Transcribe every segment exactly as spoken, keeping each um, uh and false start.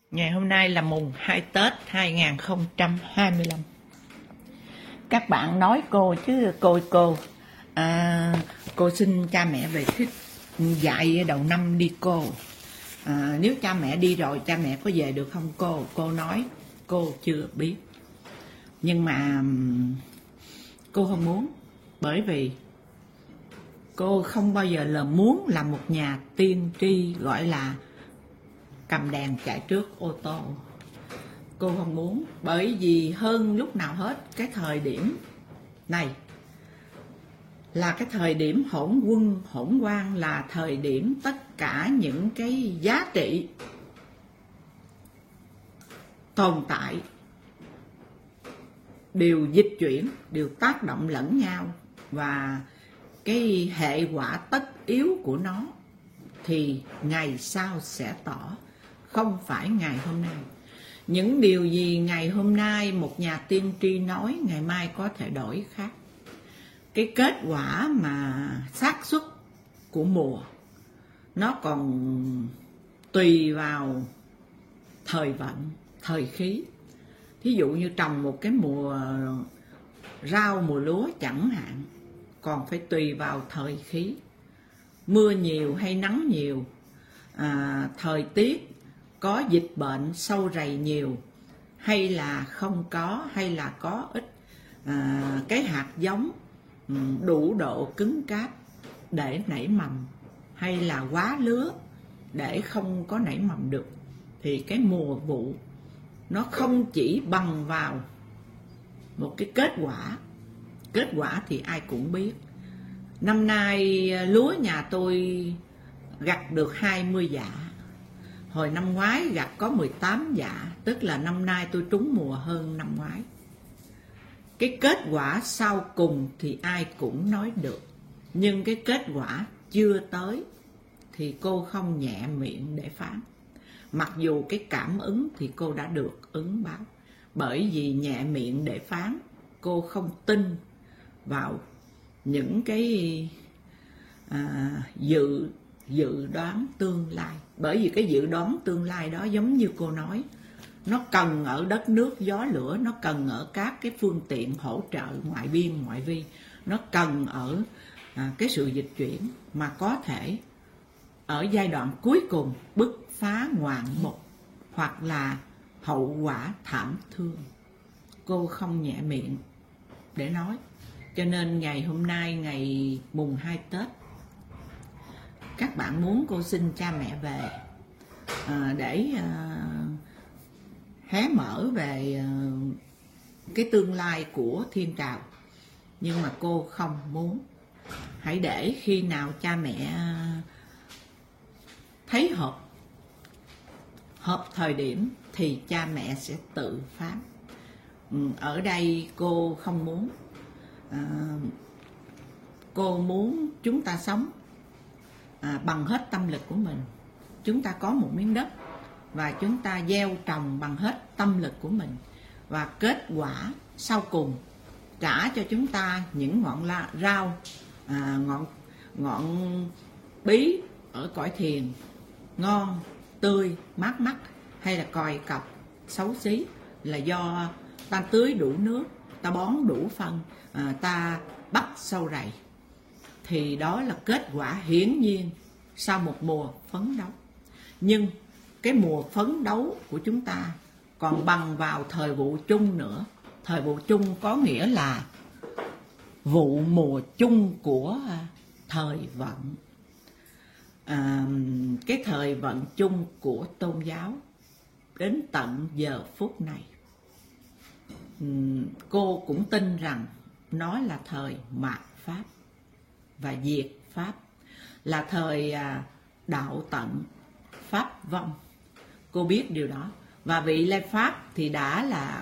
Ngày hôm nay là mùng hai Tết hai nghìn không trăm hai mươi lăm. Các bạn nói cô chứ cô cô à, cô xin cha mẹ về thích dạy đầu năm đi cô. À, nếu cha mẹ đi rồi cha mẹ có về được không cô? Cô nói cô chưa biết. Nhưng mà cô không muốn, bởi vì cô không bao giờ là muốn là một nhà tiên tri gọi là cầm đèn chạy trước ô tô. Cô không muốn, bởi vì hơn lúc nào hết cái thời điểm này là cái thời điểm hỗn quân hỗn hoang, là thời điểm tất cả những cái giá trị tồn tại đều dịch chuyển, đều tác động lẫn nhau, và cái hệ quả tất yếu của nó thì ngày sau sẽ tỏ, không phải ngày hôm nay. Những điều gì ngày hôm nay một nhà tiên tri nói, ngày mai có thể đổi khác. Cái kết quả mà xác suất của mùa nó còn tùy vào thời vận, thời khí. Thí dụ như trồng một cái mùa rau, mùa lúa chẳng hạn, còn phải tùy vào thời khí, mưa nhiều hay nắng nhiều, à, thời tiết có dịch bệnh sâu rầy nhiều hay là không có, hay là có ít, à, cái hạt giống đủ độ cứng cáp để nảy mầm hay là quá lứa để không có nảy mầm được. Thì cái mùa vụ nó không chỉ bằng vào một cái kết quả. Kết quả thì ai cũng biết. Năm nay lúa nhà tôi gặt được hai mươi dạ, hồi năm ngoái gặt có mười tám dạ, tức là năm nay tôi trúng mùa hơn năm ngoái. Cái kết quả sau cùng thì ai cũng nói được, nhưng cái kết quả chưa tới thì cô không nhẹ miệng để phán. Mặc dù cái cảm ứng thì cô đã được ứng báo, bởi vì nhẹ miệng để phán, cô không tin vào những cái à, dự dự đoán tương lai. Bởi vì cái dự đoán tương lai đó giống như cô nói, nó cần ở đất nước gió lửa, nó cần ở các cái phương tiện hỗ trợ ngoại biên ngoại vi, nó cần ở à, cái sự dịch chuyển, mà có thể ở giai đoạn cuối cùng bứt phá ngoạn mục, hoặc là hậu quả thảm thương. Cô không nhẹ miệng để nói. Cho nên ngày hôm nay, ngày mùng hai Tết, các bạn muốn cô xin cha mẹ về à, để à, hé mở về à, cái tương lai của thiên trào. Nhưng mà cô không muốn. Hãy để khi nào cha mẹ thấy hợp hợp thời điểm thì cha mẹ sẽ tự phán. Ở đây cô không muốn. à, Cô muốn chúng ta sống à, bằng hết tâm lực của mình. Chúng ta có một miếng đất và chúng ta gieo trồng bằng hết tâm lực của mình, và kết quả sau cùng trả cho chúng ta những ngọn la, rau à, ngọn ngọn bí ở cõi thiền, ngon, tươi, mát mắt, hay là còi cọc, xấu xí, là do ta tưới đủ nước, ta bón đủ phân, à, ta bắt sâu rầy. Thì đó là kết quả hiển nhiên sau một mùa phấn đấu. Nhưng cái mùa phấn đấu của chúng ta còn bằng vào thời vụ chung nữa. Thời vụ chung có nghĩa là vụ mùa chung của thời vận. À, cái thời vận chung của tôn giáo đến tận giờ phút này, cô cũng tin rằng nó là thời mạt Pháp và diệt Pháp, là thời đạo tận Pháp vong. Cô biết điều đó. Và vị lai Pháp thì đã là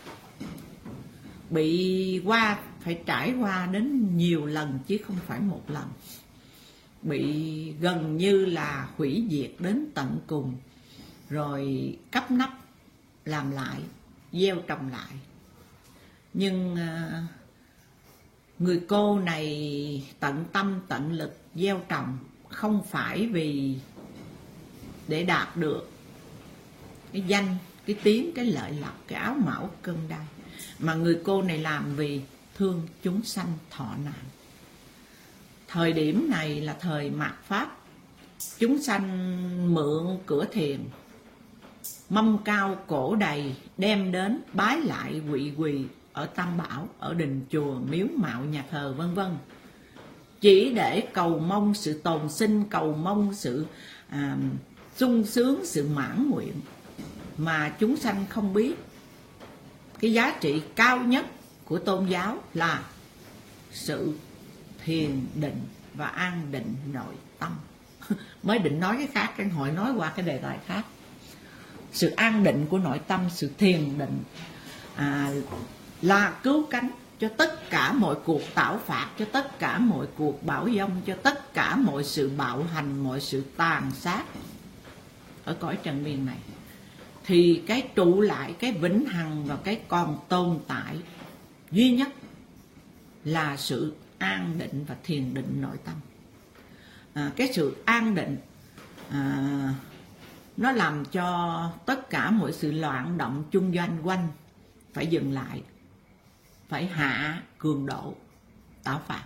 bị qua, phải trải qua đến nhiều lần chứ không phải một lần. Bị gần như là hủy diệt đến tận cùng, rồi cắp nắp làm lại, gieo trồng lại. Nhưng người cô này tận tâm tận lực gieo trồng, không phải vì để đạt được cái danh, cái tiếng, cái lợi lộc, cái áo mão cân đai. Mà người cô này làm vì thương chúng sanh thọ nạn. Thời điểm này là thời mạt Pháp, chúng sanh mượn cửa thiền, mâm cao cổ đầy, đem đến bái lại quỵ quỳ ở Tam Bảo, ở đình chùa, miếu mạo, nhà thờ vân vân, chỉ để cầu mong sự tồn sinh, cầu mong sự à, sung sướng, sự mãn nguyện. Mà chúng sanh không biết cái giá trị cao nhất của tôn giáo là sự thiền định và an định nội tâm. Mới định nói cái khác, cái hội nói qua cái đề tài khác. Sự an định của nội tâm, sự thiền định à, là cứu cánh cho tất cả mọi cuộc tảo phạt, cho tất cả mọi cuộc bão dông, cho tất cả mọi sự bạo hành, mọi sự tàn sát ở cõi trần miền này. Thì cái trụ lại, cái vĩnh hằng và cái còn tồn tại duy nhất là sự an định và thiền định nội tâm. À, cái sự an định à, nó làm cho tất cả mọi sự loạn động chung doanh quanh phải dừng lại, phải hạ cường độ tạo phạt.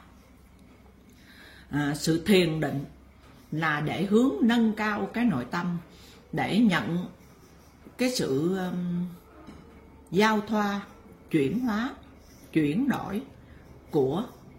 À, sự thiền định là để hướng nâng cao cái nội tâm, để nhận cái sự um, giao thoa, chuyển hóa, chuyển đổi của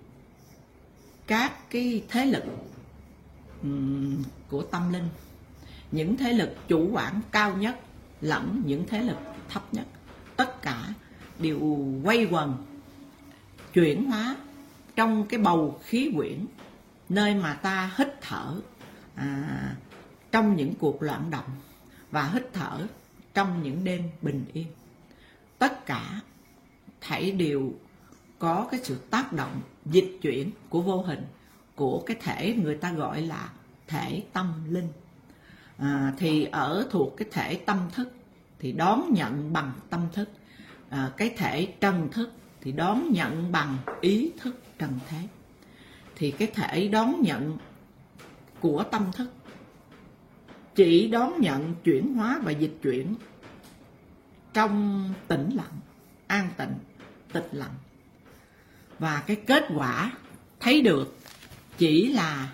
các cái thế lực um, của tâm linh, những thế lực chủ quản cao nhất lẫn những thế lực thấp nhất, tất cả đều quay quần chuyển hóa trong cái bầu khí quyển, nơi mà ta hít thở à, trong những cuộc loạn động và hít thở trong những đêm bình yên. Tất cả thảy đều có cái sự tác động dịch chuyển của vô hình, của cái thể người ta gọi là thể tâm linh. À, thì ở thuộc cái thể tâm thức thì đón nhận bằng tâm thức, à, cái thể trần thức thì đón nhận bằng ý thức trần thế. Thì cái thể đón nhận của tâm thức chỉ đón nhận chuyển hóa và dịch chuyển trong tĩnh lặng, an tịnh, tịch lặng. Và cái kết quả thấy được chỉ là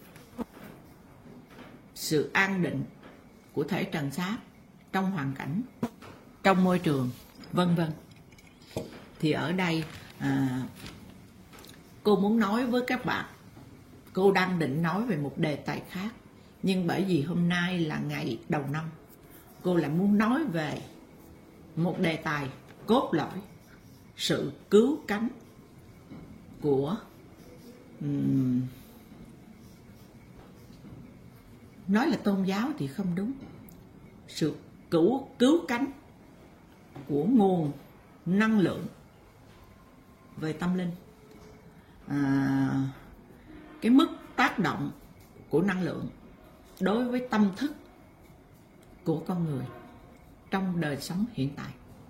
sự an định của thể trần xác trong hoàn cảnh, trong môi trường, vân vân. Thì ở đây à, cô muốn nói với các bạn, cô đang định nói về một đề tài khác, nhưng bởi vì hôm nay là ngày đầu năm, cô lại muốn nói về một đề tài cốt lõi, sự cứu cánh của um, nói là tôn giáo thì không đúng, sự cứu cứu cánh của nguồn năng lượng về tâm linh. À, cái mức tác động của năng lượng đối với tâm thức của con người trong đời sống hiện tại.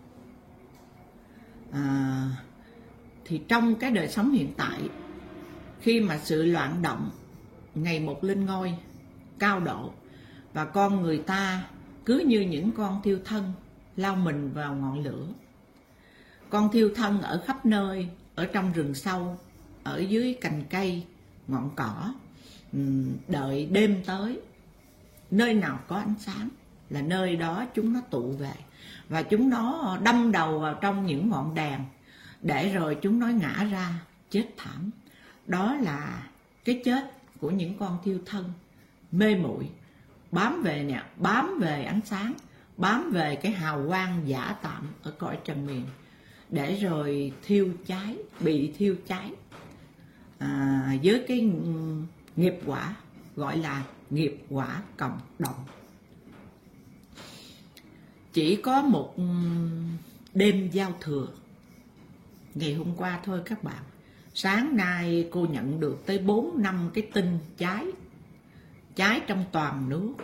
À, thì trong cái đời sống hiện tại, khi mà sự loạn động ngày một lên ngôi cao độ, và con người ta cứ như những con thiêu thân lao mình vào ngọn lửa. Con thiêu thân ở khắp nơi, ở trong rừng sâu, ở dưới cành cây, ngọn cỏ, đợi đêm tới. Nơi nào có ánh sáng là nơi đó chúng nó tụ về, và chúng nó đâm đầu vào trong những ngọn đèn, để rồi chúng nó ngã ra chết thảm. Đó là cái chết của những con thiêu thân mê muội, bám về nè, bám về ánh sáng, bám về cái hào quang giả tạm ở cõi trần miền, để rồi thiêu cháy, bị thiêu cháy à, với cái nghiệp quả gọi là nghiệp quả cộng đồng. Chỉ có một đêm giao thừa ngày hôm qua thôi các bạn, sáng nay cô nhận được tới bốn năm cái tin cháy, cháy trong toàn nước,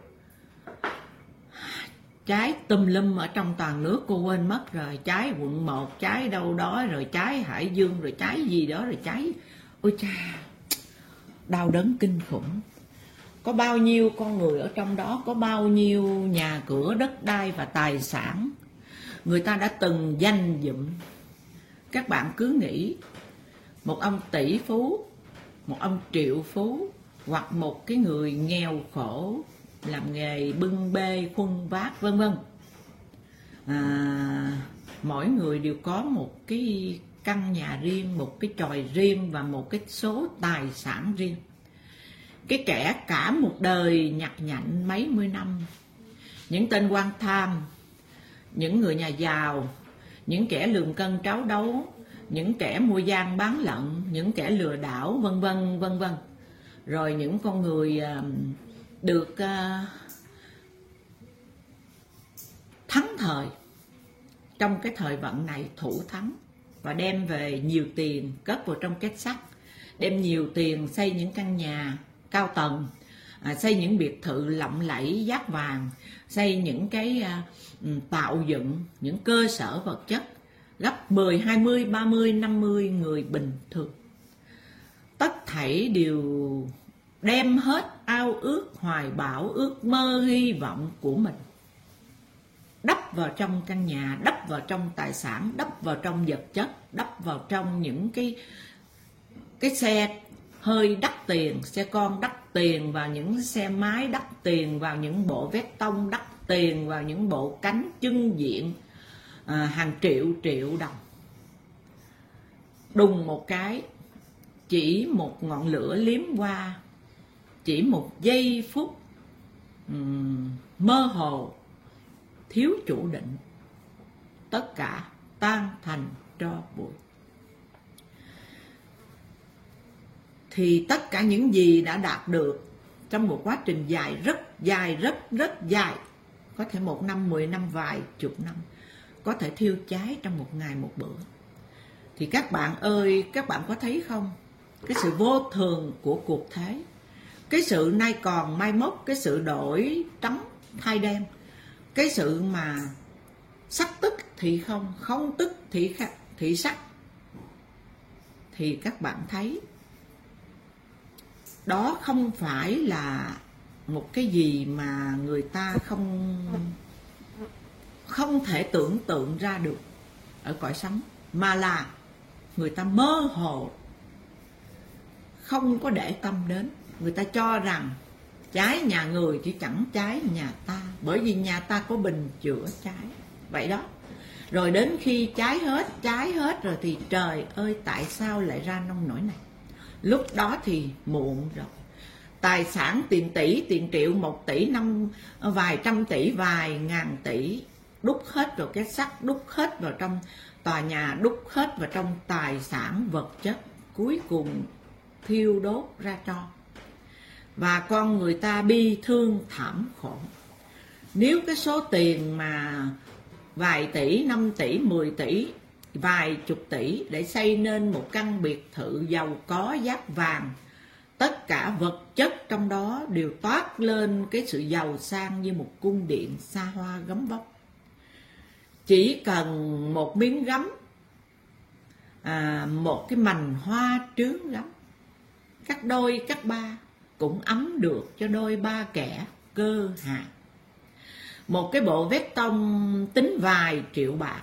cháy tùm lum ở trong toàn nước, cô quên mất rồi. Cháy quận một, cháy đâu đó, rồi cháy Hải Dương, rồi cháy gì đó, rồi cháy, ôi cha, đau đớn kinh khủng. có bao nhiêu con người ở trong đó, có bao nhiêu nhà cửa, đất đai và tài sản người ta đã từng dành dụm. Các bạn cứ nghĩ một ông tỷ phú, một ông triệu phú, hoặc một cái người nghèo khổ làm nghề bưng bê khuân vác vân vân, à, mỗi người đều có một cái căn nhà riêng, một cái chòi riêng và một cái số tài sản riêng. Cái kẻ cả một đời nhặt nhạnh mấy mươi năm, những tên quan tham, những người nhà giàu, những kẻ lường cân tráo đấu, những kẻ mua gian bán lận, những kẻ lừa đảo vân vân vân vân, rồi những con người được thắng thời trong cái thời vận này, thủ thắng và đem về nhiều tiền cất vào trong két sắt, đem nhiều tiền xây những căn nhà cao tầng, à, xây những biệt thự lộng lẫy dát vàng, xây những cái à, tạo dựng những cơ sở vật chất gấp mười, hai mươi, ba mươi, năm mươi người bình thường. Tất thảy đều đem hết ao ước, hoài bão, ước mơ, hy vọng của mình đắp vào trong căn nhà, đắp vào trong tài sản, đắp vào trong vật chất, đắp vào trong những cái cái xe hơi đắt tiền, xe con đắt tiền, vào những xe máy đắt tiền, vào những bộ vét tông đắt tiền, vào những bộ cánh chân diện à, hàng triệu triệu đồng. Đùng một cái, chỉ một ngọn lửa liếm qua, chỉ một giây phút um, mơ hồ, thiếu chủ định, tất cả tan thành tro bụi. Thì tất cả những gì đã đạt được trong một quá trình dài, rất dài, rất rất dài, có thể một năm, mười năm, vài chục năm, có thể thiêu cháy trong một ngày một bữa. Thì các bạn ơi, các bạn có thấy không? Cái sự vô thường của cuộc thế, cái sự nay còn mai mốt, cái sự đổi trắng thay đen, cái sự mà sắc tức thì không, không tức thì, thì sắc. Thì các bạn thấy đó không phải là một cái gì mà người ta không không thể tưởng tượng ra được ở cõi sống, mà là người ta mơ hồ, không có để tâm đến. Người ta cho rằng cháy nhà người chứ chẳng cháy nhà ta, bởi vì nhà ta có bình chữa cháy. Vậy đó. Rồi đến khi cháy hết, cháy hết rồi thì trời ơi, tại sao lại ra nông nỗi này? Lúc đó thì muộn rồi. Tài sản tiền tỷ, tiền triệu, một tỷ, năm, vài trăm tỷ, vài ngàn tỷ đúc hết vào cái sắt, đúc hết vào trong tòa nhà, đúc hết vào trong tài sản vật chất, cuối cùng thiêu đốt ra tro. Và con người ta bi thương thảm khổ. Nếu cái số tiền mà vài tỷ, năm tỷ, mười tỷ, vài chục tỷ để xây nên một căn biệt thự giàu có dát vàng, tất cả vật chất trong đó đều toát lên cái sự giàu sang như một cung điện xa hoa gấm vóc. Chỉ cần một miếng gấm, à, một cái mành hoa trướng gấm, cắt đôi cắt ba cũng ấm được cho đôi ba kẻ cơ hạ. Một cái bộ vét tông tính vài triệu bạc,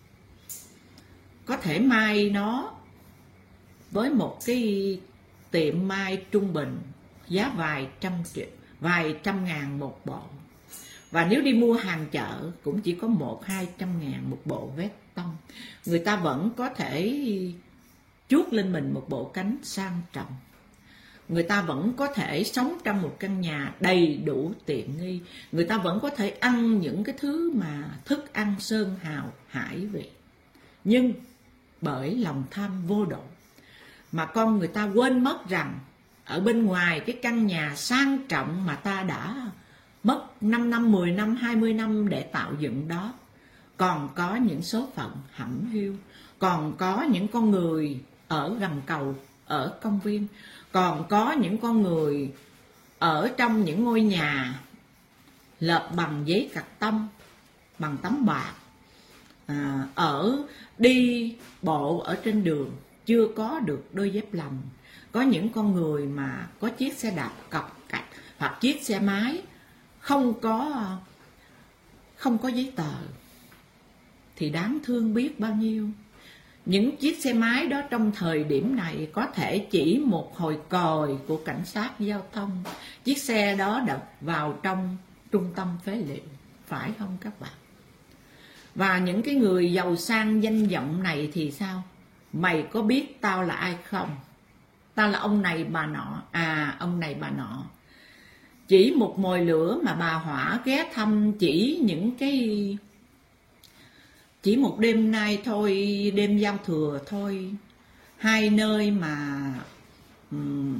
có thể may nó với một cái tiệm may trung bình giá vài trăm triệu, vài trăm ngàn một bộ. Và nếu đi mua hàng chợ cũng chỉ có một hai trăm ngàn một bộ vét tông. Người ta vẫn có thể chuốt lên mình một bộ cánh sang trọng. Người ta vẫn có thể sống trong một căn nhà đầy đủ tiện nghi. Người ta vẫn có thể ăn những cái thứ mà thức ăn sơn hào hải vị. Nhưng bởi lòng tham vô độ mà con người ta quên mất rằng ở bên ngoài cái căn nhà sang trọng mà ta đã mất năm năm, mười năm, hai mươi năm để tạo dựng đó, còn có những số phận hẩm hiu, còn có những con người ở gầm cầu, ở công viên, còn có những con người ở trong những ngôi nhà lợp bằng giấy cạc tông, bằng tấm bạc, à, ở đi bộ ở trên đường chưa có được đôi dép lầm. Có những con người mà có chiếc xe đạp cọc cạch, hoặc chiếc xe máy không có không có giấy tờ thì đáng thương biết bao nhiêu. Những chiếc xe máy đó trong thời điểm này có thể chỉ một hồi còi của cảnh sát giao thông, chiếc xe đó đập vào trong trung tâm phế liệu, phải không các bạn? Và những cái người giàu sang danh vọng này thì sao? Mày có biết tao là ai không? Tao là ông này bà nọ. À, ông này bà nọ. Chỉ một mồi lửa mà bà Hỏa ghé thăm chỉ những cái... Chỉ một đêm nay thôi, đêm giao thừa thôi. Hai nơi mà... Um,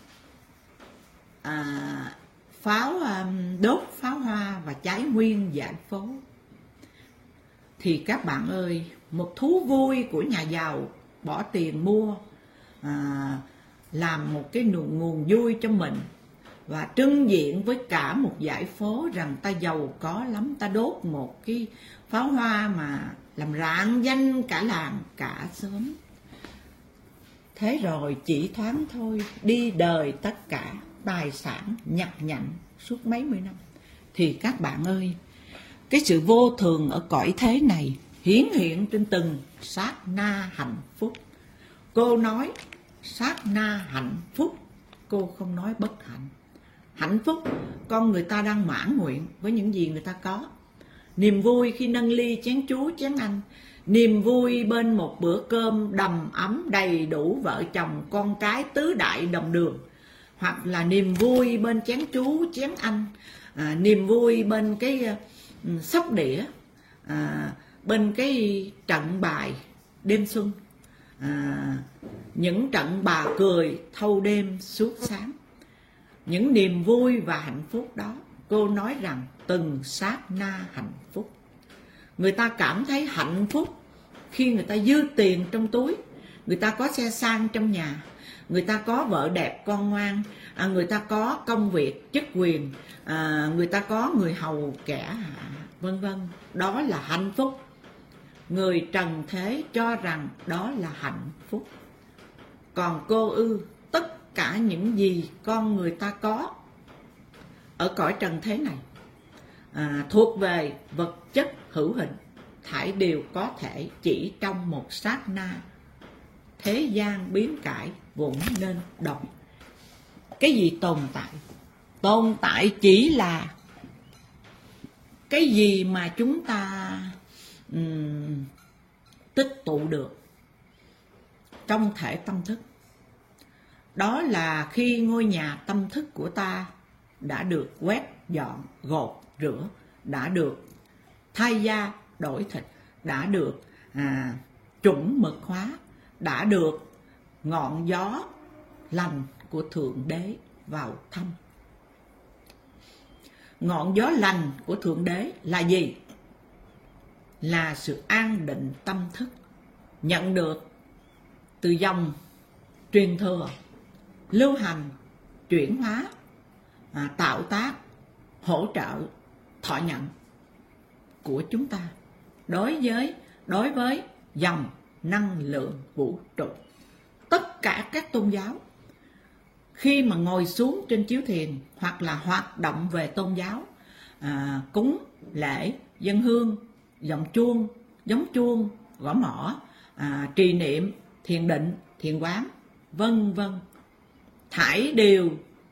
à, pháo um, đốt pháo hoa và cháy nguyên dãy phố. Thì các bạn ơi, một thú vui của nhà giàu bỏ tiền mua, à, làm một cái nguồn vui cho mình và trưng diện với cả một dãy phố rằng ta giàu có lắm, ta đốt một cái pháo hoa mà làm rạng danh cả làng cả xóm. Thế rồi chỉ thoáng thôi, đi đời tất cả tài sản nhặt nhạnh suốt mấy mươi năm. Thì các bạn ơi, cái sự vô thường ở cõi thế này hiển hiện trên từng sát na hạnh phúc. Cô nói sát na hạnh phúc, cô không nói bất hạnh. Hạnh phúc, con người ta đang mãn nguyện với những gì người ta có. Niềm vui khi nâng ly chén chú chén anh, niềm vui bên một bữa cơm đầm ấm đầy đủ vợ chồng con cái tứ đại đồng đường, hoặc là niềm vui bên chén chú chén anh, à, niềm vui bên cái uh, sóc đĩa, à, bên cái trận bài đêm xuân, à, những trận bà cười thâu đêm suốt sáng. Những niềm vui và hạnh phúc đó, cô nói rằng từng sát na hạnh phúc. Người ta cảm thấy hạnh phúc khi người ta dư tiền trong túi, người ta có xe sang trong nhà, người ta có vợ đẹp con ngoan, à, người ta có công việc chức quyền, à, người ta có người hầu kẻ hạ, vân vân. Đó là hạnh phúc. Người trần thế cho rằng đó là hạnh phúc. Còn cô ư, tất cả những gì con người ta có ở cõi trần thế này, à, thuộc về vật chất hữu hình, thảy đều có thể chỉ trong một sát na. Thế gian biến cải vốn nên động. Cái gì tồn tại? Tồn tại chỉ là cái gì mà chúng ta um, tích tụ được trong thể tâm thức. Đó là khi ngôi nhà tâm thức của ta đã được quét dọn, gột, rửa, đã được thay da, đổi thịt, đã được à, chuẩn mực hóa, đã được ngọn gió lành của Thượng Đế vào thăm. Ngọn gió lành của Thượng Đế là gì? Là sự an định tâm thức, nhận được từ dòng truyền thừa, lưu hành, chuyển hóa, à, tạo tác, hỗ trợ, thọ nhận của chúng ta đối với đối với dòng năng lượng vũ trụ. Tất cả các tôn giáo khi mà ngồi xuống trên chiếu thiền hoặc là hoạt động về tôn giáo, à, cúng lễ, dân hương, dòng chuông, giống chuông, gõ mõ, à, trì niệm, thiền định, thiền quán, vân vân, thảy đều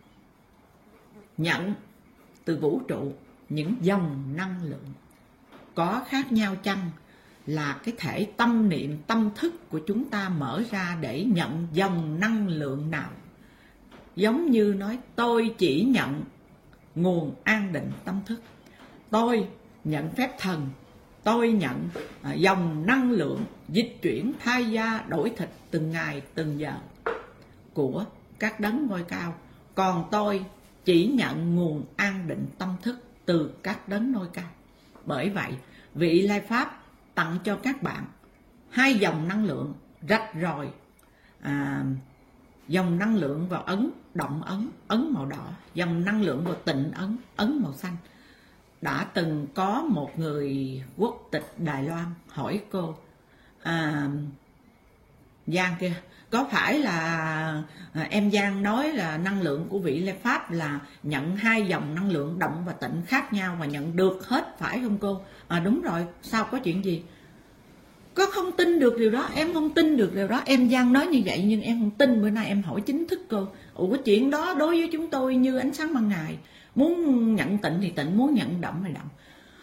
nhận từ vũ trụ những dòng năng lượng. Có khác nhau chăng là cái thể tâm niệm tâm thức của chúng ta mở ra để nhận dòng năng lượng nào? Giống như nói tôi chỉ nhận nguồn an định tâm thức, tôi nhận phép thần, tôi nhận à, dòng năng lượng dịch chuyển thay da đổi thịt từng ngày từng giờ của các đấng ngôi cao. Còn tôi chỉ nhận nguồn an định tâm thức từ các đấng ngôi cao. Bởi vậy vị Lai Pháp tặng cho các bạn hai dòng năng lượng rạch ròi, à, dòng năng lượng vào ấn động ấn, ấn màu đỏ, dòng năng lượng vào tịnh ấn, ấn màu xanh. Đã từng có một người quốc tịch Đài Loan hỏi cô, à, Giang kia, có phải là em Giang nói là năng lượng của vị Lê Pháp là nhận hai dòng năng lượng động và tịnh khác nhau và nhận được hết phải không cô? À đúng rồi, sao có chuyện gì? Có không tin được điều đó, em không tin được điều đó. Em Giang nói như vậy nhưng em không tin, bữa nay em hỏi chính thức cô. Ủa cái chuyện đó đối với chúng tôi như ánh sáng ban ngày. Muốn nhận tịnh thì tịnh, muốn nhận động thì động.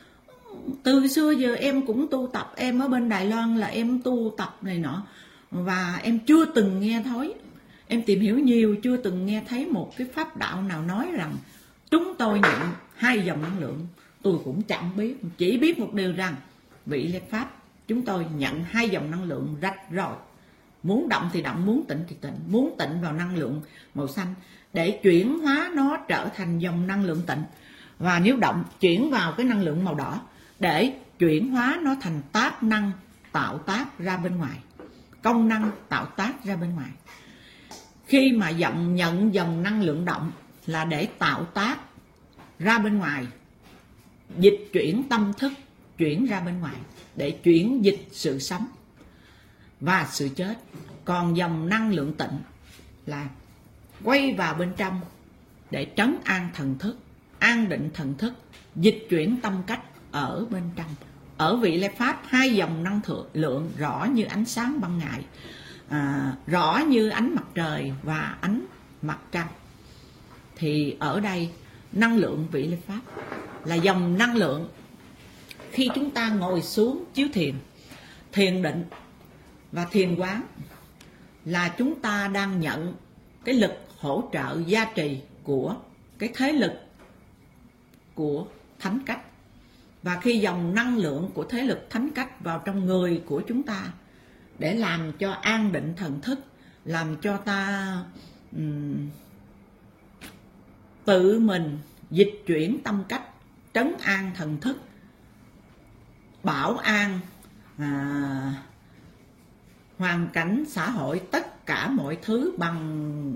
Từ xưa giờ em cũng tu tập, em ở bên Đài Loan là em tu tập này nọ. Và em chưa từng nghe thấy, em tìm hiểu nhiều, chưa từng nghe thấy một cái pháp đạo nào nói rằng chúng tôi nhận hai dòng năng lượng. Tôi cũng chẳng biết, chỉ biết một điều rằng vị Lê Pháp chúng tôi nhận hai dòng năng lượng rạch rồi. Muốn động thì động, muốn tịnh thì tịnh. Muốn tịnh vào năng lượng màu xanh để chuyển hóa nó trở thành dòng năng lượng tịnh. Và nếu động chuyển vào cái năng lượng màu đỏ để chuyển hóa nó thành tác năng tạo tác ra bên ngoài, công năng tạo tác ra bên ngoài. Khi mà dòng nhận dòng năng lượng động là để tạo tác ra bên ngoài, dịch chuyển tâm thức chuyển ra bên ngoài để chuyển dịch sự sống và sự chết. Còn dòng năng lượng tịnh là quay vào bên trong để trấn an thần thức, an định thần thức, dịch chuyển tâm cách ở bên trong. Ở vị Lê Pháp hai dòng năng lượng rõ như ánh sáng ban ngày, à, rõ như ánh mặt trời và ánh mặt trăng. Thì ở đây năng lượng vị Lê Pháp là dòng năng lượng khi chúng ta ngồi xuống chiếu thiền, thiền định và thiền quán là chúng ta đang nhận cái lực hỗ trợ gia trì của cái thế lực của thánh cách. Và khi dòng năng lượng của thế lực thánh cách vào trong người của chúng ta để làm cho an định thần thức, làm cho ta um, tự mình dịch chuyển tâm cách, trấn an thần thức, bảo an à, hoàn cảnh xã hội, tất cả mọi thứ bằng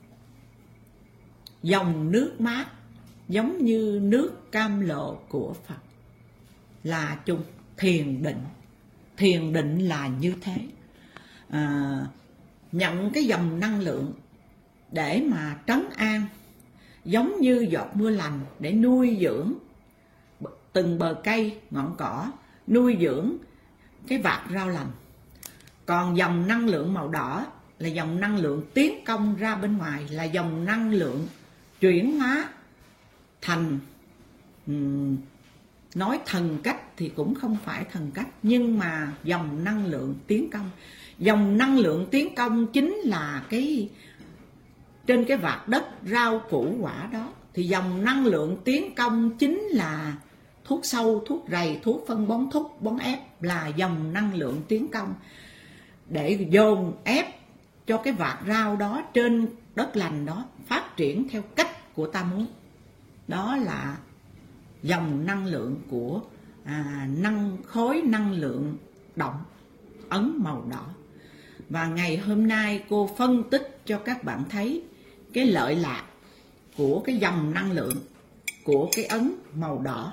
dòng nước mát giống như nước cam lộ của Phật là chung. Thiền định, thiền định là như thế. À, nhận cái dòng năng lượng để mà trấn an, giống như giọt mưa lành để nuôi dưỡng từng bờ cây, ngọn cỏ, nuôi dưỡng cái vạt rau lành. Còn dòng năng lượng màu đỏ là dòng năng lượng tiến công ra bên ngoài, là dòng năng lượng chuyển hóa thành, um, nói thần cách thì cũng không phải thần cách, nhưng mà dòng năng lượng tiến công. Dòng năng lượng tiến công chính là cái trên cái vạt đất rau củ quả đó. Thì dòng năng lượng tiến công chính là thuốc sâu, thuốc rầy, thuốc phân bón, thuốc bón ép, là dòng năng lượng tiến công để dồn ép cho cái vạt rau đó trên đất lành đó phát triển theo cách của ta muốn. Đó là dòng năng lượng của à, năng khối năng lượng động ấn màu đỏ. Và ngày hôm nay cô phân tích cho các bạn thấy cái lợi lạc của cái dòng năng lượng của cái ấn màu đỏ.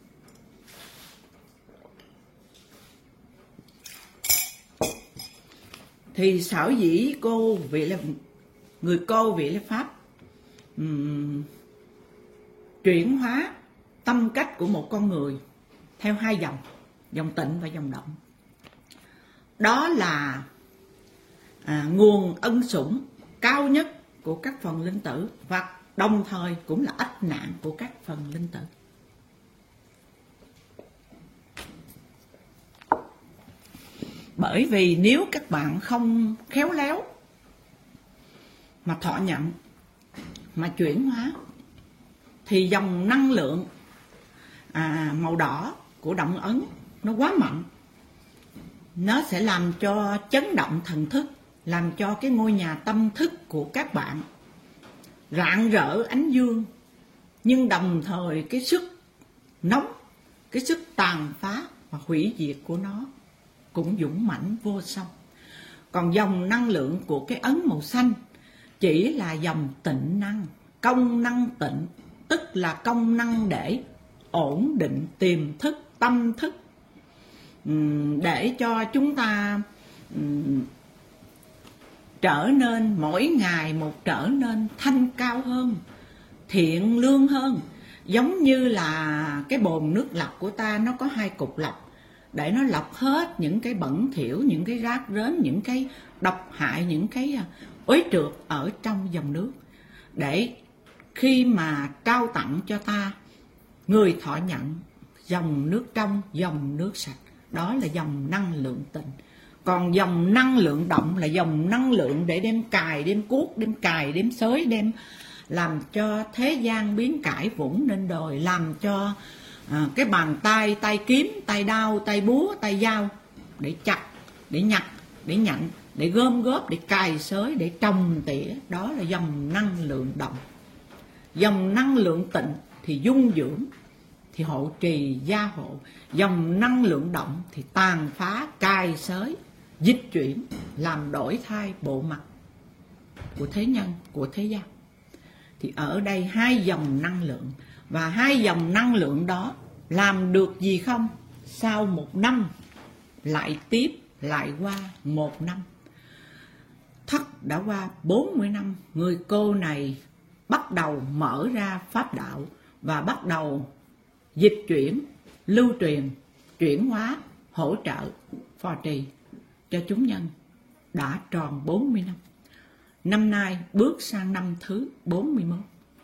Thì sở dĩ cô vị là người cô vị Lê Pháp um, chuyển hóa tâm cách của một con người theo hai dòng, dòng tịnh và dòng động. Đó là à, nguồn ân sủng cao nhất của các phần linh tử, và đồng thời cũng là ách nạn của các phần linh tử. Bởi vì nếu các bạn không khéo léo mà thọ nhận, mà chuyển hóa, thì dòng năng lượng à, màu đỏ của động ấn nó quá mạnh. Nó sẽ làm cho chấn động thần thức, làm cho cái ngôi nhà tâm thức của các bạn rạng rỡ ánh dương. Nhưng đồng thời cái sức nóng, cái sức tàn phá và hủy diệt của nó cũng dũng mãnh vô song. Còn dòng năng lượng của cái ấn màu xanh chỉ là dòng tịnh năng, công năng tịnh, tức là công năng để ổn định tiềm thức, tâm thức, để cho chúng ta trở nên mỗi ngày một trở nên thanh cao hơn, thiện lương hơn. Giống như là cái bồn nước lọc của ta nó có hai cục lọc để nó lọc hết những cái bẩn thỉu, những cái rác rến, những cái độc hại, những cái uế trượt ở trong dòng nước, để khi mà trao tặng cho ta, người thọ nhận dòng nước trong, dòng nước sạch. Đó là dòng năng lượng tịnh. Còn dòng năng lượng động là dòng năng lượng để đem cài, đem cuốc, đem cài, đem xới, đem làm cho thế gian biến cải vũng nên đồi, làm cho à, cái bàn tay, tay kiếm, tay đao, tay búa, tay dao để chặt, để nhặt, để nhận, để gom góp, để cài xới, để trồng tỉa. Đó là dòng năng lượng động. Dòng năng lượng tịnh thì dung dưỡng, thì hộ trì gia hộ. Dòng năng lượng động thì tàn phá, cài xới, dịch chuyển, làm đổi thay bộ mặt của thế nhân, của thế gian. Thì ở đây hai dòng năng lượng, và hai dòng năng lượng đó làm được gì không? Sau một năm lại tiếp, lại qua một năm. Thất đã qua bốn mươi năm, người cô này bắt đầu mở ra pháp đạo và bắt đầu dịch chuyển, lưu truyền, chuyển hóa, hỗ trợ, phò trì cho chúng nhân. Đã tròn bốn mươi năm. Năm nay bước sang năm thứ bốn mươi mốt.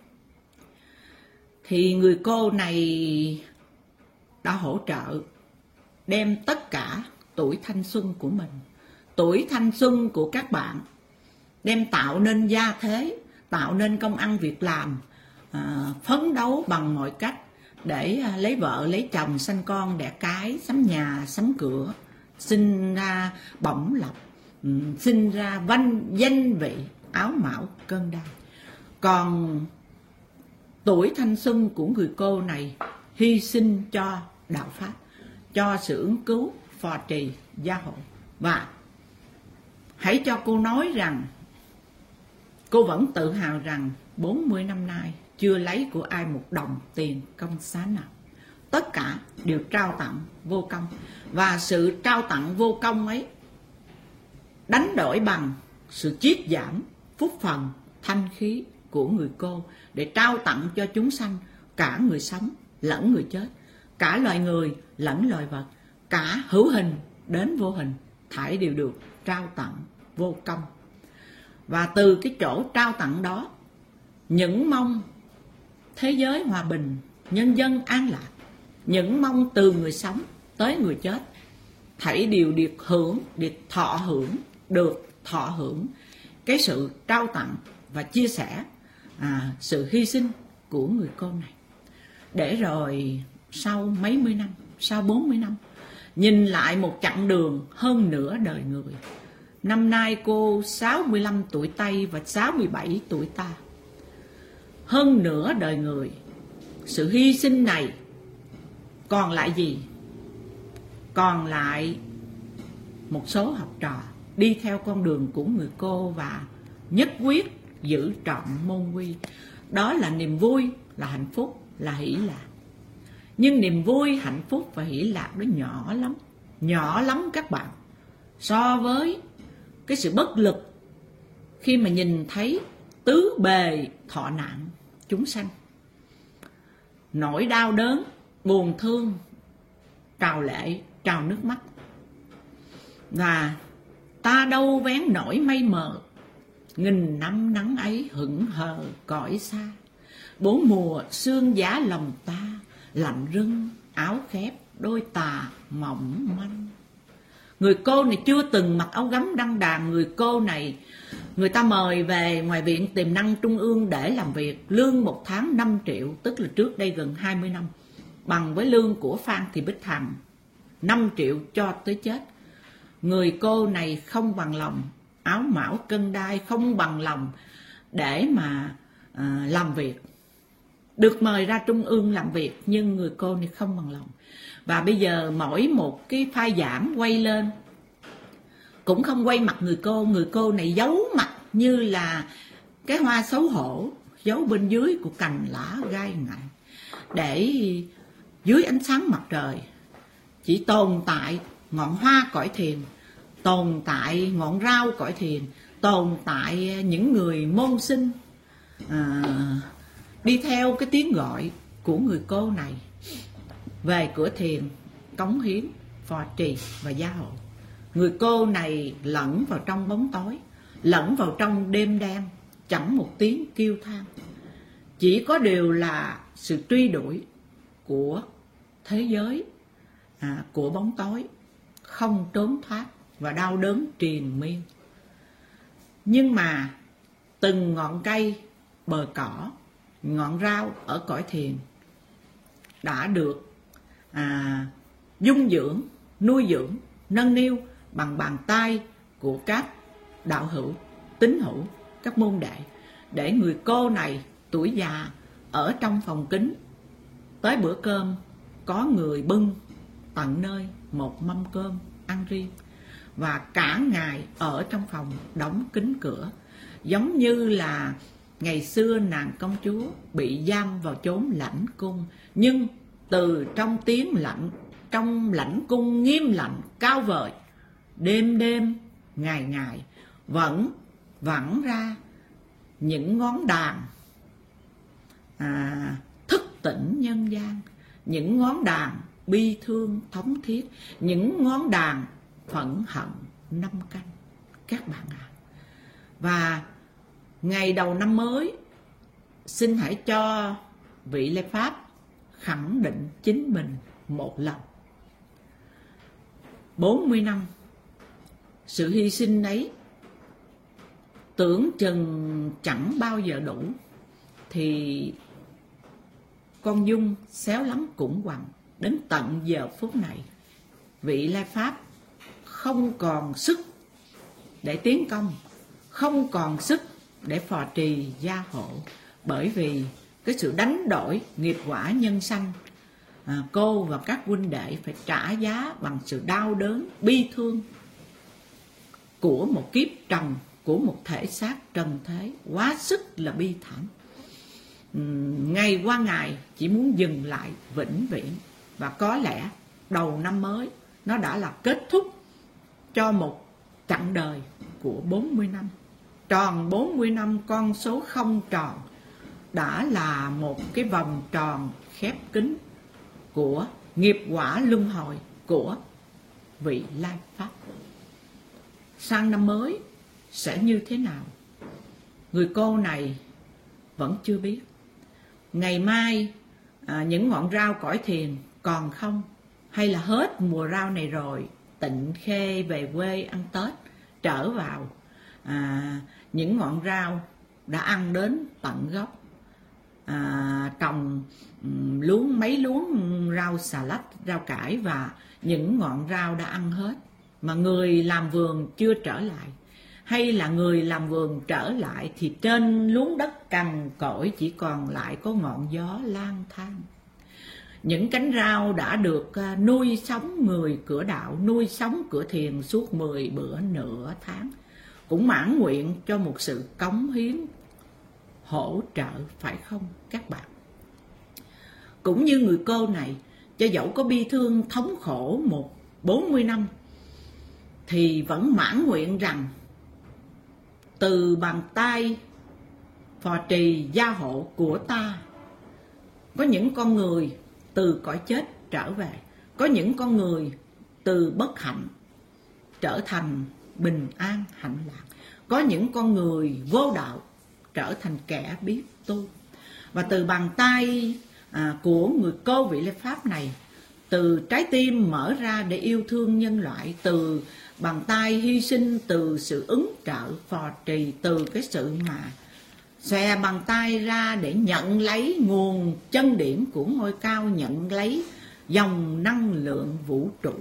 Thì người cô này đã hỗ trợ đem tất cả tuổi thanh xuân của mình, tuổi thanh xuân của các bạn, đem tạo nên gia thế, tạo nên công ăn việc làm, à, phấn đấu bằng mọi cách để à, lấy vợ, lấy chồng, sanh con, đẻ cái, sắm nhà, sắm cửa, sinh ra bổng lộc, um, sinh ra văn danh vị, áo mão, cân đai. Còn tuổi thanh xuân của người cô này hy sinh cho đạo pháp, cho sự ứng cứu, phò trì, gia hộ. Và hãy cho cô nói rằng cô vẫn tự hào rằng bốn mươi năm nay chưa lấy của ai một đồng tiền công xá nào. Tất cả đều trao tặng vô công. Và sự trao tặng vô công ấy đánh đổi bằng sự chiết giảm phúc phần, thanh khí của người cô, để trao tặng cho chúng sanh, cả người sống lẫn người chết, cả loài người lẫn loài vật, cả hữu hình đến vô hình, thảy đều được trao tặng vô công. Và từ cái chỗ trao tặng đó, những mong thế giới hòa bình, nhân dân an lạc, những mong từ người sống tới người chết, thảy đều được hưởng, được thọ hưởng, được thọ hưởng cái sự trao tặng và chia sẻ à, sự hy sinh của người cô này. Để rồi sau mấy mươi năm, sau bốn mươi năm, nhìn lại một chặng đường hơn nửa đời người. Năm nay cô sáu mươi lăm tuổi Tây và sáu mươi bảy tuổi Ta. Hơn nửa đời người, sự hy sinh này còn lại gì? Còn lại một số học trò đi theo con đường của người cô và nhất quyết giữ trọn môn quy. Đó là niềm vui, là hạnh phúc, là hỷ lạc. Nhưng niềm vui, hạnh phúc và hỷ lạc đó nhỏ lắm, nhỏ lắm các bạn, so với cái sự bất lực khi mà nhìn thấy tứ bề thọ nạn chúng sanh, nỗi đau đớn, buồn thương, trào lệ, trào nước mắt. Và ta đâu vén nổi mây mờ, nghìn năm nắng ấy hững hờ cõi xa. Bốn mùa sương giá lòng ta, lạnh rưng áo khép đôi tà mỏng manh. Người cô này chưa từng mặc áo gấm đăng đàn. Người cô này người ta mời về ngoài viện tiềm năng trung ương để làm việc. Lương một tháng năm triệu, tức là trước đây gần hai mươi năm, bằng với lương của Phan Thị Bích Hằng, năm triệu cho tới chết. Người cô này không bằng lòng, áo mão cân đai, không bằng lòng để mà à, làm việc. Được mời ra trung ương làm việc, nhưng người cô này không bằng lòng. Và bây giờ mỗi một cái phai giảm quay lên cũng không quay mặt người cô. Người cô này giấu mặt như là cái hoa xấu hổ giấu bên dưới của cành lá gai ngại, để dưới ánh sáng mặt trời chỉ tồn tại ngọn hoa cõi thiền, tồn tại ngọn rau cõi thiền, tồn tại những người môn sinh à, đi theo cái tiếng gọi của người cô này về cửa thiền cống hiến, phò trì và gia hộ. Người cô này lẫn vào trong bóng tối, lẫn vào trong đêm đen, chẳng một tiếng kêu than. Chỉ có điều là sự truy đuổi của thế giới, à, của bóng tối, không trốn thoát và đau đớn triền miên. Nhưng mà từng ngọn cây, bờ cỏ, ngọn rau ở cõi thiền đã được à, dung dưỡng, nuôi dưỡng, nâng niu bằng bàn tay của các đạo hữu, tín hữu, các môn đệ, để người cô này tuổi già ở trong phòng kính, tới bữa cơm có người bưng tận nơi một mâm cơm ăn riêng, và cả ngày ở trong phòng đóng kín cửa, giống như là ngày xưa nàng công chúa bị giam vào chốn lãnh cung, nhưng từ trong tiếng lạnh, trong lãnh cung nghiêm lạnh cao vời, đêm đêm ngày ngày vẫn vẳng ra những ngón đàn à, thức tỉnh nhân gian, những ngón đàn bi thương thống thiết, những ngón đàn phẫn hận năm canh, các bạn ạ. À. Và ngày đầu năm mới, xin hãy cho vị Lê Pháp khẳng định chính mình một lần. bốn mươi năm, sự hy sinh ấy tưởng chừng chẳng bao giờ đủ, thì con Dung xéo lắm cũng quằn. Đến tận giờ phút này, vị Lai Pháp không còn sức để tiến công, không còn sức để phò trì gia hộ, bởi vì cái sự đánh đổi nghiệp quả nhân sanh, à, cô và các huynh đệ phải trả giá bằng sự đau đớn, bi thương của một kiếp trần, của một thể xác trần thế, quá sức là bi thảm. uhm, Ngày qua ngày chỉ muốn dừng lại vĩnh viễn. Và có lẽ đầu năm mới nó đã là kết thúc cho một chặng đời của bốn mươi năm. Tròn bốn mươi năm, con số không tròn, đã là một cái vòng tròn khép kín của nghiệp quả luân hồi của vị Lai Pháp. Sang năm mới sẽ như thế nào, người cô này vẫn chưa biết. Ngày mai à, những ngọn rau cõi thiền còn không, hay là hết mùa rau này rồi, Tịnh Khê về quê ăn Tết, trở vào à, những ngọn rau đã ăn đến tận gốc, à, trồng um, luống mấy luống rau xà lách, rau cải, và những ngọn rau đã ăn hết, mà người làm vườn chưa trở lại. Hay là người làm vườn trở lại thì trên luống đất cằn cỗi chỉ còn lại có ngọn gió lang thang. Những cánh rau đã được nuôi sống người cửa đạo, nuôi sống cửa thiền suốt mười bữa nửa tháng, cũng mãn nguyện cho một sự cống hiến hỗ trợ, phải không các bạn? Cũng như người cô này, cho dẫu có bi thương thống khổ một bốn mươi năm, thì vẫn mãn nguyện rằng từ bàn tay phò trì gia hộ của ta, có những con người từ cõi chết trở về, có những con người từ bất hạnh trở thành bình an hạnh lạc, có những con người vô đạo trở thành kẻ biết tu. Và từ bàn tay à, của người cô vị Lê Pháp này, từ trái tim mở ra để yêu thương nhân loại, từ bàn tay hy sinh, từ sự ứng trợ phò trì, từ cái sự mà xòe bàn tay ra để nhận lấy nguồn chân điển của ngôi cao, nhận lấy dòng năng lượng vũ trụ,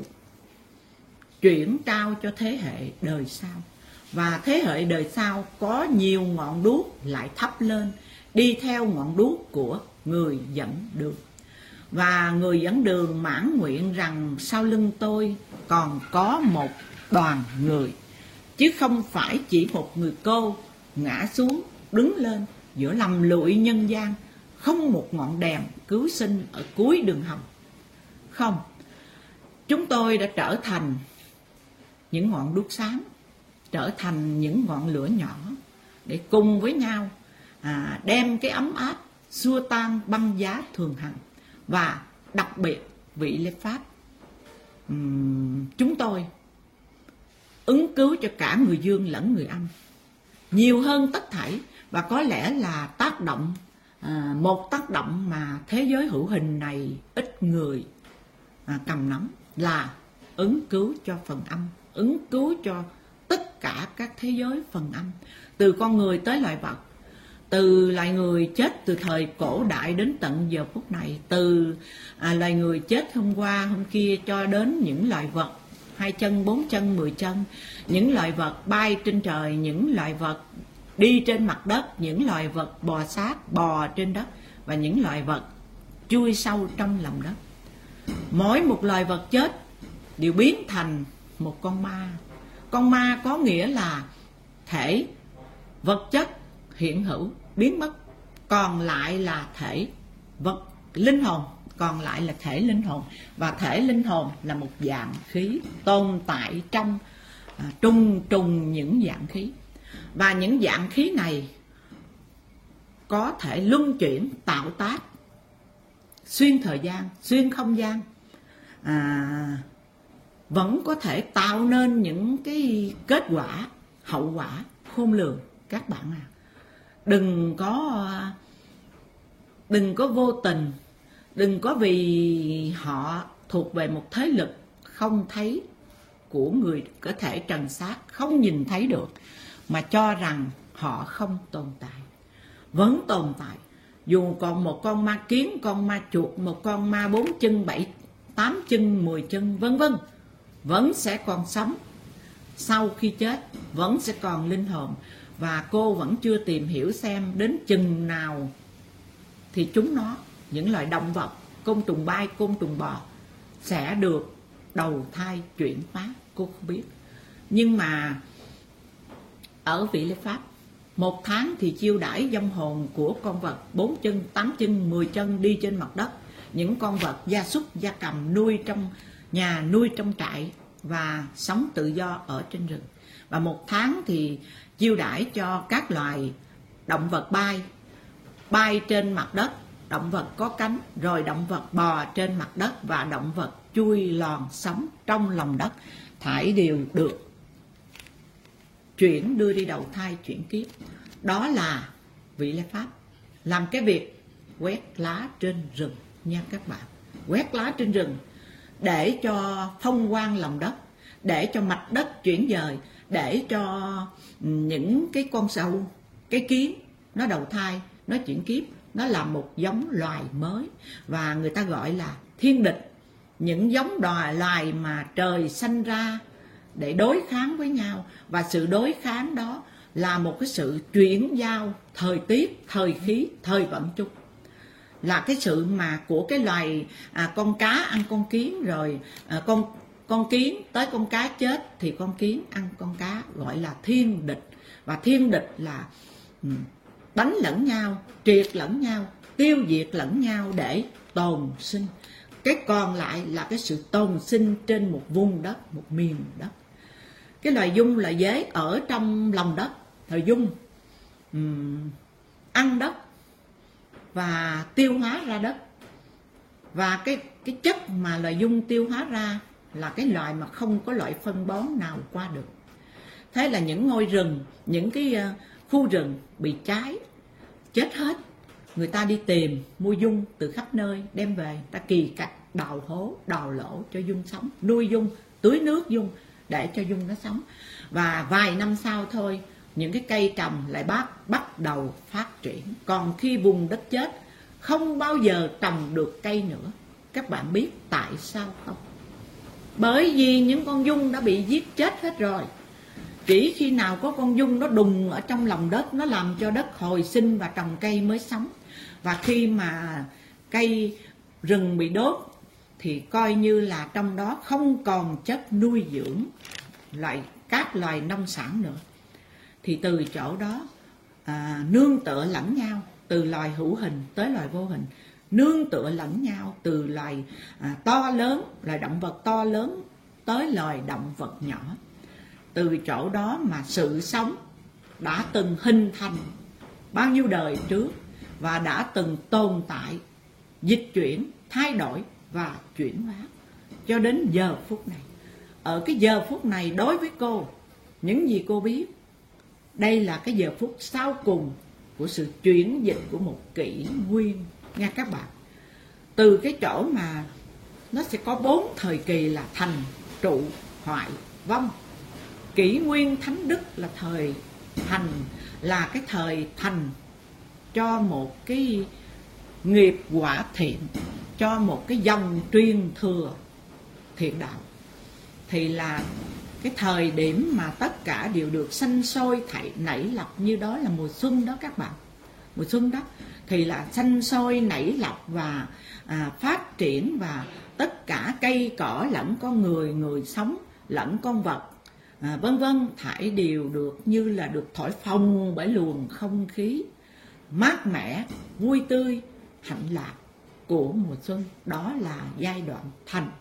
chuyển trao cho thế hệ đời sau. Và thế hệ đời sau có nhiều ngọn đuốc lại thắp lên, đi theo ngọn đuốc của người dẫn đường. Và người dẫn đường mãn nguyện rằng sau lưng tôi còn có một đoàn người, chứ không phải chỉ một người cô ngã xuống đứng lên giữa lầm lụi nhân gian, không một ngọn đèn cứu sinh ở cuối đường hầm. Không, chúng tôi đã trở thành những ngọn đuốc sáng, trở thành những ngọn lửa nhỏ để cùng với nhau à, đem cái ấm áp xua tan băng giá thường hằng. Và đặc biệt vị Lê Pháp, uhm, chúng tôi ứng cứu cho cả người dương lẫn người âm nhiều hơn tất thảy, và có lẽ là tác động à, một tác động mà thế giới hữu hình này ít người à, cầm nắm, là ứng cứu cho phần âm, ứng cứu cho tất cả các thế giới phần âm, từ con người tới loài vật, từ loài người chết từ thời cổ đại đến tận giờ phút này, từ à, loài người chết hôm qua hôm kia cho đến những loài vật hai chân, bốn chân, mười chân, những loài vật bay trên trời, những loài vật đi trên mặt đất, những loài vật bò sát bò trên đất, và những loài vật chui sâu trong lòng đất. Mỗi một loài vật chết đều biến thành một con ma. Con ma có nghĩa là thể vật chất hiện hữu biến mất, còn lại là thể vật linh hồn, còn lại là thể linh hồn. Và thể linh hồn là một dạng khí tồn tại trong à, trùng trùng những dạng khí. Và những dạng khí này có thể luân chuyển tạo tác xuyên thời gian, xuyên không gian, à, vẫn có thể tạo nên những cái kết quả, hậu quả khôn lường các bạn à. Đừng có đừng có vô tình, đừng có vì họ thuộc về một thế lực không thấy của người có thể trần xác, không nhìn thấy được, mà cho rằng họ không tồn tại. Vẫn tồn tại. Dù còn một con ma kiến, con ma chuột, một con ma bốn chân, bảy, tám chân, mười chân, vân vân, vẫn sẽ còn sống. Sau khi chết vẫn sẽ còn linh hồn. Và cô vẫn chưa tìm hiểu xem đến chừng nào thì chúng nó, những loài động vật, côn trùng bay, côn trùng bò, sẽ được đầu thai chuyển hóa. Cô không biết. Nhưng mà ở vị Lê Pháp, một tháng thì chiêu đãi vong hồn của con vật bốn chân, tám chân, mười chân đi trên mặt đất, những con vật gia súc, gia cầm nuôi trong nhà, nuôi trong trại và sống tự do ở trên rừng. Và một tháng thì chiêu đãi cho các loài động vật bay, bay trên mặt đất, động vật có cánh, rồi động vật bò trên mặt đất, và động vật chui lòn sống trong lòng đất, thảy đều được chuyển đưa đi đầu thai chuyển kiếp. Đó là vị Lê Pháp làm cái việc quét lá trên rừng nha các bạn. Quét lá trên rừng để cho phong quang lòng đất, để cho mạch đất chuyển dời, để cho những cái con sâu, cái kiến nó đầu thai, nó chuyển kiếp, nó là một giống loài mới, và người ta gọi là thiên địch. Những giống đòi loài mà trời sanh ra để đối kháng với nhau, và sự đối kháng đó là một cái sự chuyển giao thời tiết, thời khí, thời vận chung, là cái sự mà của cái loài à, con cá ăn con kiến, rồi à, con con kiến tới con cá chết thì con kiến ăn con cá, gọi là thiên địch. Và thiên địch là um, đánh lẫn nhau, triệt lẫn nhau, tiêu diệt lẫn nhau để tồn sinh. Cái còn lại là cái sự tồn sinh trên một vùng đất, một miền đất. Cái loài dung là dế ở trong lòng đất. Thời dung um, ăn đất và tiêu hóa ra đất. Và cái, cái chất mà loài dung tiêu hóa ra là cái loại mà không có loại phân bón nào qua được. Thế là những ngôi rừng, những cái uh, khu rừng bị cháy, chết hết. Người ta đi tìm, mua dung từ khắp nơi, đem về, ta kỳ cạch, đào hố, đào lỗ cho dung sống, nuôi dung, tưới nước dung để cho dung nó sống. Và vài năm sau thôi, những cái cây trồng lại bắt, bắt đầu phát triển. Còn khi vùng đất chết, không bao giờ trồng được cây nữa. Các bạn biết tại sao không? Bởi vì những con dung đã bị giết chết hết rồi. Chỉ khi nào có con dung nó đùng ở trong lòng đất, nó làm cho đất hồi sinh và trồng cây mới sống. Và khi mà cây rừng bị đốt thì coi như là trong đó không còn chất nuôi dưỡng loại các loài nông sản nữa. Thì từ chỗ đó à, nương tựa lẫn nhau, từ loài hữu hình tới loài vô hình, nương tựa lẫn nhau từ loài à, to lớn, loài động vật to lớn tới loài động vật nhỏ. từ chỗ đó mà sự sống đã từng hình thành bao nhiêu đời trước và đã từng tồn tại, dịch chuyển, thay đổi và chuyển hóa cho đến giờ phút này. Ở cái giờ phút này đối với cô, những gì cô biết, đây là cái giờ phút sau cùng của sự chuyển dịch của một kỷ nguyên nha các bạn. Từ cái chỗ mà nó sẽ có bốn thời kỳ là thành, trụ, hoại, vong. Kỷ nguyên Thánh Đức là thời thành, là cái thời thành cho một cái nghiệp quả thiện, cho một cái dòng truyền thừa thiện đạo. Thì là cái thời điểm mà tất cả đều được sanh sôi thảy nảy lọc, như đó là mùa xuân đó các bạn. Mùa xuân đó thì là sanh sôi nảy lọc và à, phát triển, và tất cả cây cỏ lẫn con người, người sống lẫn con vật, à, vân vân thảy đều được như là được thổi phồng bởi luồng không khí mát mẻ, vui tươi, hạnh lạc của mùa xuân. Đó là giai đoạn thành.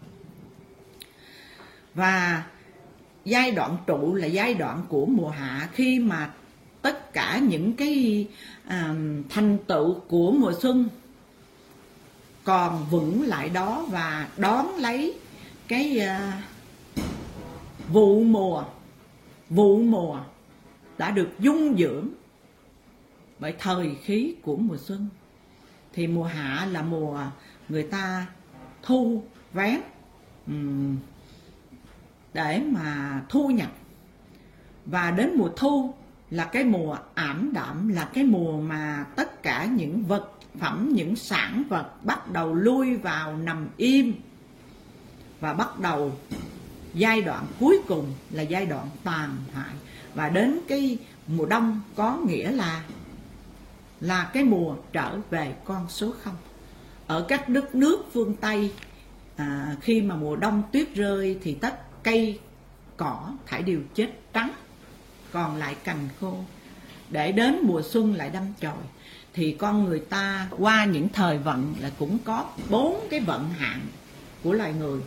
Và giai đoạn trụ là giai đoạn của mùa hạ, khi mà tất cả những cái à, thành tựu của mùa xuân còn vững lại đó và đón lấy cái à, vụ mùa vụ mùa đã được dung dưỡng bởi thời khí của mùa xuân. Thì mùa hạ là mùa người ta thu vén um, để mà thu nhập, và đến mùa thu là cái mùa ảm đạm, là cái mùa mà tất cả những vật phẩm, những sản vật bắt đầu lui vào nằm im, và bắt đầu giai đoạn cuối cùng là giai đoạn tàn hại. Và đến cái mùa đông có nghĩa là là cái mùa trở về con số không. Ở các đất nước phương Tây, à, khi mà mùa đông tuyết rơi thì tất cây cỏ thải đều chết trắng, còn lại cành khô. Để đến mùa xuân lại đâm chồi. Thì con người ta qua những thời vận là cũng có bốn cái vận hạn của loài người,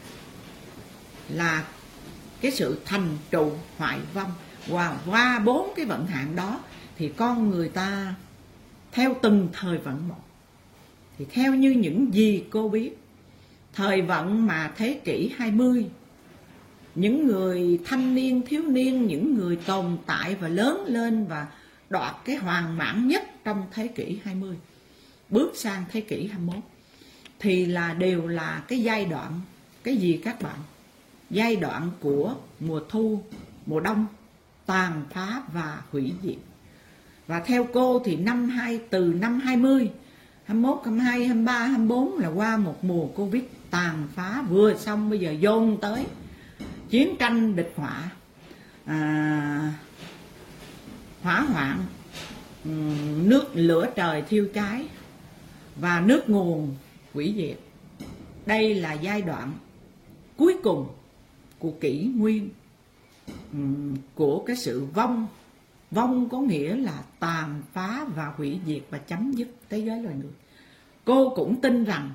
là cái sự thành, trụ, hoại, vong. Và qua bốn cái vận hạn đó thì con người ta theo từng thời vận một. Thì theo như những gì cô biết, thời vận mà thế kỷ hai mươi, những người thanh niên, thiếu niên, những người tồn tại và lớn lên và đoạt cái hoàn mãn nhất trong thế kỷ hai mươi, bước sang thế kỷ hai mươi mốt, thì là đều là cái giai đoạn, cái gì các bạn? Giai đoạn của mùa thu, mùa đông, tàn phá và hủy diệt. Và theo cô thì năm hai từ năm hai mươi, hai mươi mốt, hai mươi hai, hai mươi ba, hai mươi bốn là qua một mùa Covid tàn phá vừa xong, bây giờ dồn tới chiến tranh địch họa, à, hỏa hoạn, nước lửa trời thiêu cháy và nước nguồn hủy diệt. Đây là giai đoạn cuối cùng của kỷ nguyên, của cái sự vong. Vong có nghĩa là tàn phá và hủy diệt và chấm dứt thế giới loài người. Cô cũng tin rằng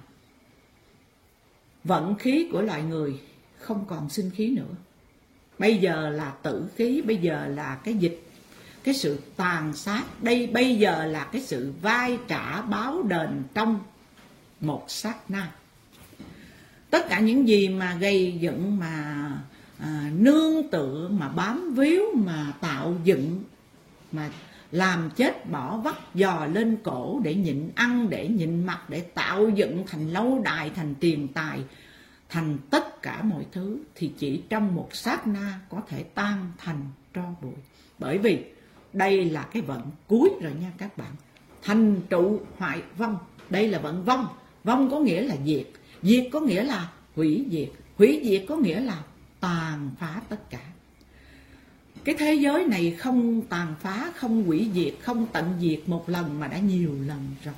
vận khí của loài người không còn sinh khí nữa. Bây giờ là tử khí, bây giờ là cái dịch, cái sự tàn sát. Đây bây giờ là cái sự vai trả báo đền trong một sát na. Tất cả những gì mà gây dựng, mà à, nương tựa, mà bám víu, mà tạo dựng, mà làm chết bỏ vắt giò lên cổ để nhịn ăn, để nhịn mặc, để tạo dựng thành lâu đài, thành tiền tài, thành tất cả mọi thứ, thì chỉ trong một sát na có thể tan thành tro bụi. Bởi vì đây là cái vận cuối rồi nha các bạn. Thành, trụ, hoại, vong. Đây là vận vong. Vong có nghĩa là diệt, diệt có nghĩa là hủy diệt, hủy diệt có nghĩa là tàn phá tất cả. Cái thế giới này không tàn phá, không hủy diệt, không tận diệt một lần mà đã nhiều lần rồi.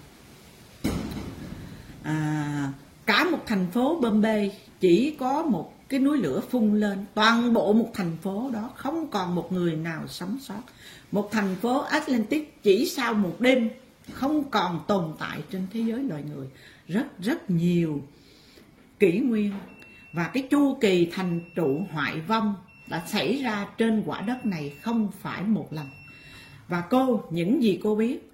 À, cả một thành phố Bombay chỉ có một cái núi lửa phun lên, toàn bộ một thành phố đó không còn một người nào sống sót. Một thành phố Atlantic chỉ sau một đêm không còn tồn tại trên thế giới loài người. Rất rất nhiều kỷ nguyên. Và cái chu kỳ thành trụ hoại vong đã xảy ra trên quả đất này không phải một lần. Và cô, những gì cô biết,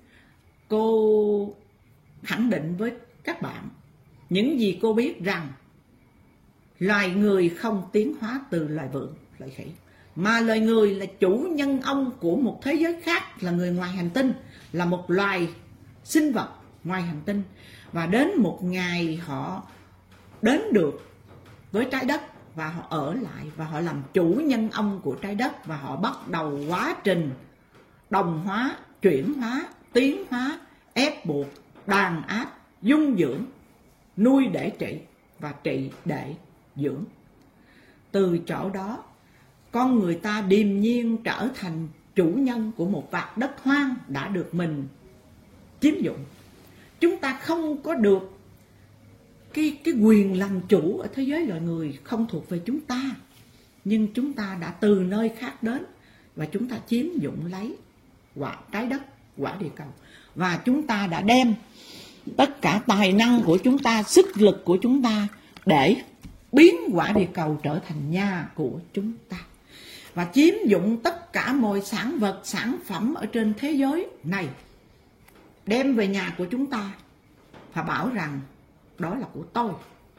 cô khẳng định với các bạn, những gì cô biết rằng loài người không tiến hóa từ loài vượn, loài khỉ, mà loài người là chủ nhân ông của một thế giới khác, là người ngoài hành tinh, là một loài sinh vật ngoài hành tinh. Và đến một ngày họ đến được với trái đất và họ ở lại và họ làm chủ nhân ông của trái đất, và họ bắt đầu quá trình đồng hóa, chuyển hóa, tiến hóa, ép buộc, đàn áp, dung dưỡng, nuôi để trị và trị để dưỡng. Từ chỗ đó, con người ta điềm nhiên trở thành chủ nhân của một vạt đất hoang đã được mình chiếm dụng. Chúng ta không có được cái, cái quyền làm chủ ở thế giới loài người, không thuộc về chúng ta. Nhưng chúng ta đã từ nơi khác đến và chúng ta chiếm dụng lấy quả trái đất, quả địa cầu. Và chúng ta đã đem tất cả tài năng của chúng ta, sức lực của chúng ta để biến quả địa cầu trở thành nhà của chúng ta. Và chiếm dụng tất cả mọi sản vật, sản phẩm ở trên thế giới này, đem về nhà của chúng ta và bảo rằng đó là của tôi.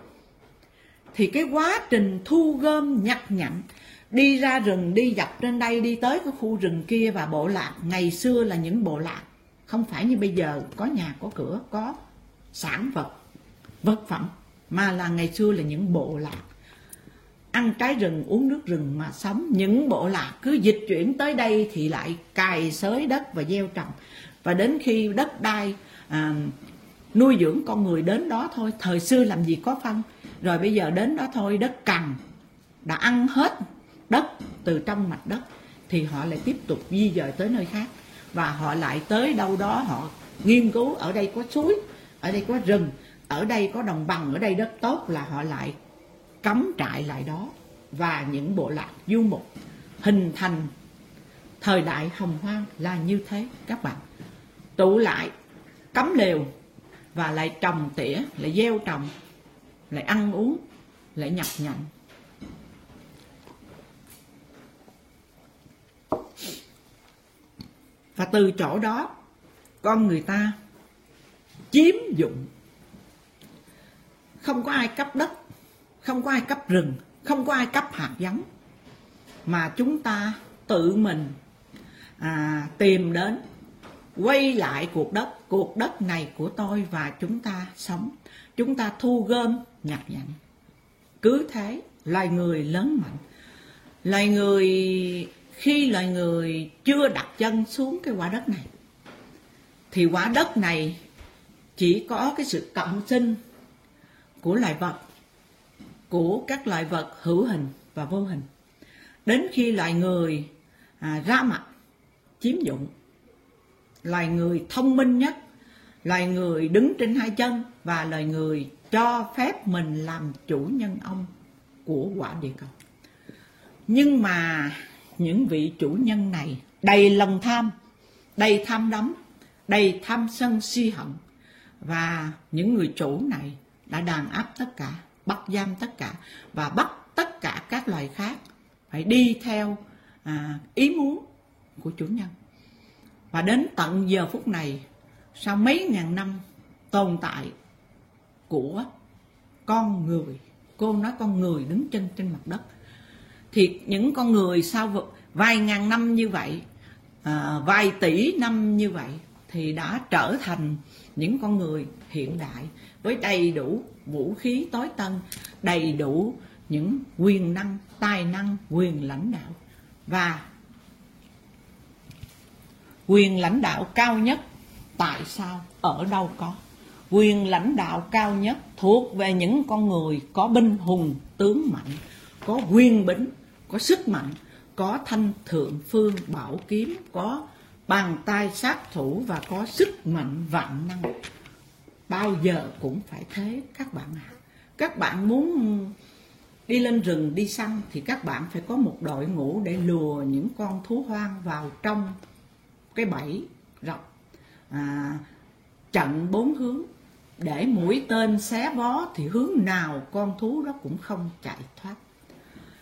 Thì cái quá trình thu gom, nhặt nhạnh, đi ra rừng, đi dọc trên đây, đi tới cái khu rừng kia, và bộ lạc ngày xưa là những bộ lạc không phải như bây giờ có nhà, có cửa, có sản vật, vật phẩm, mà là ngày xưa là những bộ lạc ăn trái rừng, uống nước rừng mà sống. Những bộ lạc cứ dịch chuyển tới đây thì lại cày xới đất và gieo trồng, và đến khi đất đai à, nuôi dưỡng con người đến đó thôi. Thời xưa làm gì có phân, rồi bây giờ đến đó thôi, đất cằn đã ăn hết đất từ trong mặt đất, thì họ lại tiếp tục di dời tới nơi khác. Và họ lại tới đâu đó họ nghiên cứu, ở đây có suối, ở đây có rừng, ở đây có đồng bằng, ở đây đất tốt, là họ lại cắm trại lại đó. Và những bộ lạc du mục hình thành thời đại hồng hoang là như thế các bạn. Tụ lại, cắm lều và lại trồng tỉa, lại gieo trồng, lại ăn uống, lại nhặt nhạnh. Và từ chỗ đó, con người ta chiếm dụng. Không có ai cấp đất, không có ai cấp rừng, không có ai cấp hạt giống, mà chúng ta tự mình à, tìm đến, quay lại cuộc đất. Cuộc đất này của tôi và chúng ta sống. Chúng ta thu gom, nhặt nhạnh. Cứ thế, loài người lớn mạnh. Loài người, khi loài người chưa đặt chân xuống cái quả đất này, thì quả đất này chỉ có cái sự cộng sinh của loài vật, của các loài vật hữu hình và vô hình. Đến khi loài người à, ra mặt chiếm dụng, loài người thông minh nhất, loài người đứng trên hai chân, và loài người cho phép mình làm chủ nhân ông của quả địa cầu. Nhưng mà những vị chủ nhân này đầy lòng tham, đầy tham đắm, đầy tham sân si hận. Và những người chủ này đã đàn áp tất cả, bắt giam tất cả, và bắt tất cả các loài khác phải đi theo à, ý muốn của chủ nhân. Và đến tận giờ phút này, sau mấy ngàn năm tồn tại của con người, cô nói con người đứng chân trên mặt đất, thì những con người sau vài ngàn năm như vậy, à, vài tỷ năm như vậy, thì đã trở thành những con người hiện đại với đầy đủ vũ khí tối tân, đầy đủ những quyền năng, tài năng, quyền lãnh đạo. Và quyền lãnh đạo cao nhất tại sao ở đâu có? Quyền lãnh đạo cao nhất thuộc về những con người có binh hùng tướng mạnh, có quyền bính, có sức mạnh, có thanh thượng phương bảo kiếm, có bàn tay sát thủ và có sức mạnh vạn năng. Bao giờ cũng phải thế các bạn ạ. À. Các bạn muốn đi lên rừng đi săn thì các bạn phải có một đội ngũ để lùa những con thú hoang vào trong cái bẫy rọc, à, trận bốn hướng, để mũi tên xé vó thì hướng nào con thú đó cũng không chạy thoát.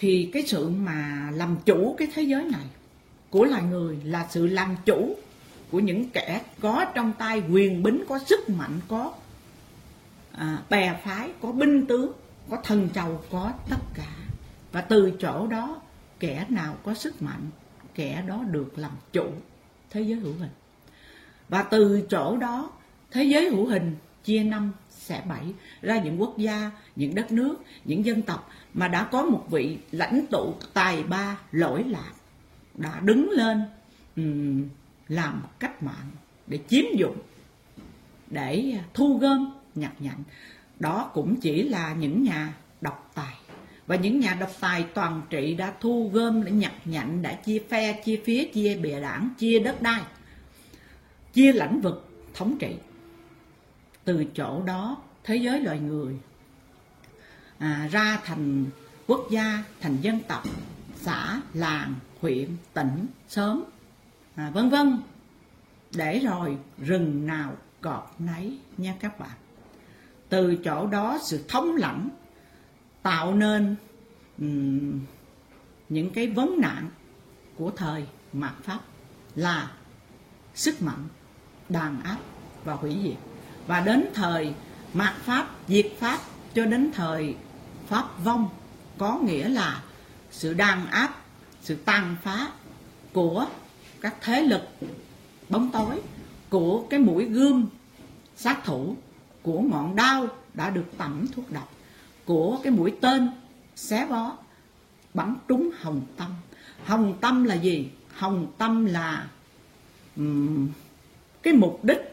thì cái sự mà làm chủ cái thế giới này của loài người là sự làm chủ của những kẻ có trong tay quyền bính, có sức mạnh, có à, bè phái, có binh tướng, có thần chầu, có tất cả. Và từ chỗ đó, kẻ nào có sức mạnh, kẻ đó được làm chủ thế giới hữu hình. Và từ chỗ đó, thế giới hữu hình chia năm xẻ bảy ra những quốc gia, những đất nước, những dân tộc mà đã có một vị lãnh tụ tài ba lỗi lạc đã đứng lên um, làm cách mạng để chiếm dụng, để thu gom nhặt nhạnh. Đó cũng chỉ là những nhà độc tài. Và những nhà độc tài toàn trị đã thu gom, đã nhặt nhạnh, đã chia phe, chia phía, chia bè đảng, chia đất đai, chia lãnh vực thống trị. Từ chỗ đó, thế giới loài người à, ra thành quốc gia, thành dân tộc, xã, làng, huyện, tỉnh, xóm, à, vân vân. Để rồi rừng nào cọp nấy nha các bạn. Từ chỗ đó, sự thống lãnh tạo nên um, những cái vấn nạn của thời mạt Pháp là sức mạnh, đàn áp và hủy diệt. Và đến thời mạt Pháp, diệt Pháp cho đến thời Pháp vong, có nghĩa là sự đàn áp, sự tàn phá của các thế lực bóng tối, của cái mũi gươm sát thủ, của ngọn đao đã được tẩm thuốc độc, của cái mũi tên xé bó bắn trúng hồng tâm. Hồng tâm là gì? Hồng tâm là um, cái mục đích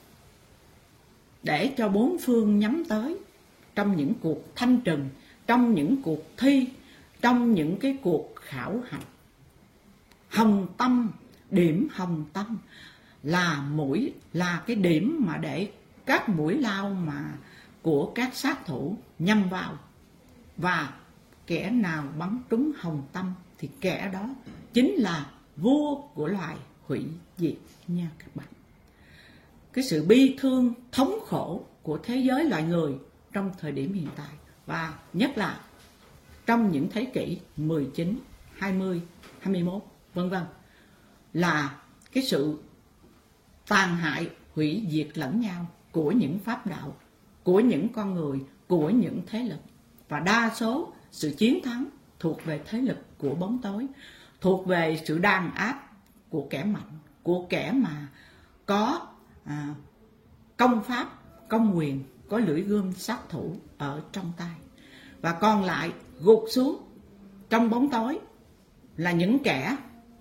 để cho bốn phương nhắm tới trong những cuộc thanh trừng, trong những cuộc thi, trong những cái cuộc khảo hạch. Hồng tâm, điểm hồng tâm là mũi, là cái điểm mà để các mũi lao mà của các sát thủ nhắm vào. Và kẻ nào bắn trúng hồng tâm thì kẻ đó chính là vua của loài hủy diệt nha các bạn. Cái sự bi thương, thống khổ của thế giới loài người trong thời điểm hiện tại, và nhất là trong những thế kỷ mười chín, hai mươi, hai mươi mốt, vân vân, là cái sự tàn hại, hủy diệt lẫn nhau của những pháp đạo, của những con người, của những thế lực. Và đa số sự chiến thắng thuộc về thế lực của bóng tối, thuộc về sự đàn áp của kẻ mạnh, của kẻ mà có à, công pháp, công quyền, có lưỡi gươm sát thủ ở trong tay. Và còn lại gục xuống trong bóng tối là những kẻ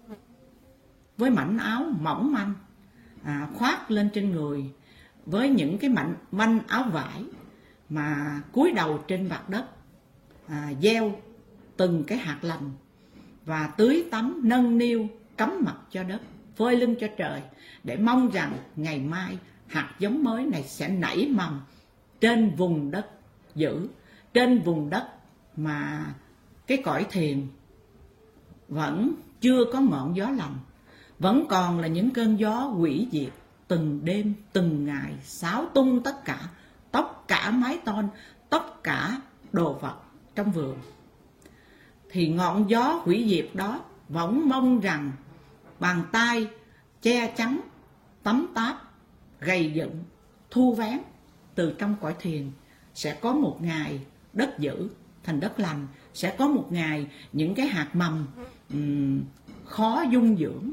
với mảnh áo mỏng manh à, khoác lên trên người, với những cái mảnh manh áo vải mà cúi đầu trên mặt đất, à, gieo từng cái hạt lành và tưới tắm nâng niu cắm mặt cho đất, phơi lưng cho trời, để mong rằng ngày mai hạt giống mới này sẽ nảy mầm trên vùng đất dữ, trên vùng đất mà cái cõi thiền vẫn chưa có ngọn gió lành, vẫn còn là những cơn gió hủy diệt từng đêm, từng ngày, xáo tung tất cả, tất cả mái tôn, tất cả đồ vật trong vườn. Thì ngọn gió hủy diệt đó vẫn mong rằng bàn tay che chắn, tấm táp, gầy dựng, thu vén từ trong cõi thiền sẽ có một ngày đất dữ thành đất lành, sẽ có một ngày những cái hạt mầm um, khó dung dưỡng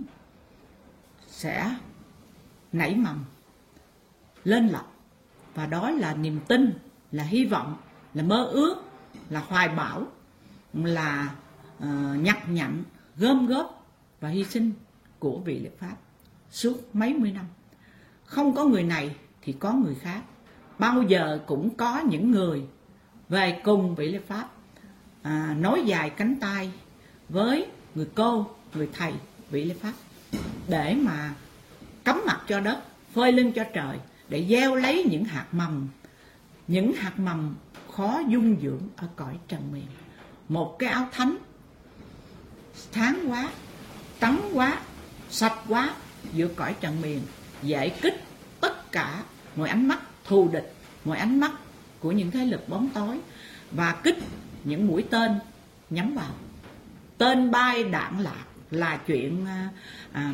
sẽ nảy mầm lên lọc. Và đó là niềm tin, là hy vọng, là mơ ước, là hoài bão, là uh, nhặt nhạnh, gom góp và hy sinh của vị Liệt Pháp suốt mấy mươi năm. Không có người này thì có người khác. Bao giờ cũng có những người về cùng vị Liệt Pháp, à, nối dài cánh tay với người cô, người thầy vị Liệt Pháp, để mà cắm mặt cho đất, phơi lưng cho trời, để gieo lấy những hạt mầm, những hạt mầm khó dung dưỡng ở cõi trần miền. Một cái áo thánh sáng quá, trắng quá, sạch quá giữa cõi trần miền, dễ kích tất cả mọi ánh mắt thù địch, mọi ánh mắt của những thế lực bóng tối, và kích những mũi tên nhắm vào. tên bay đạn lạc là chuyện à, à,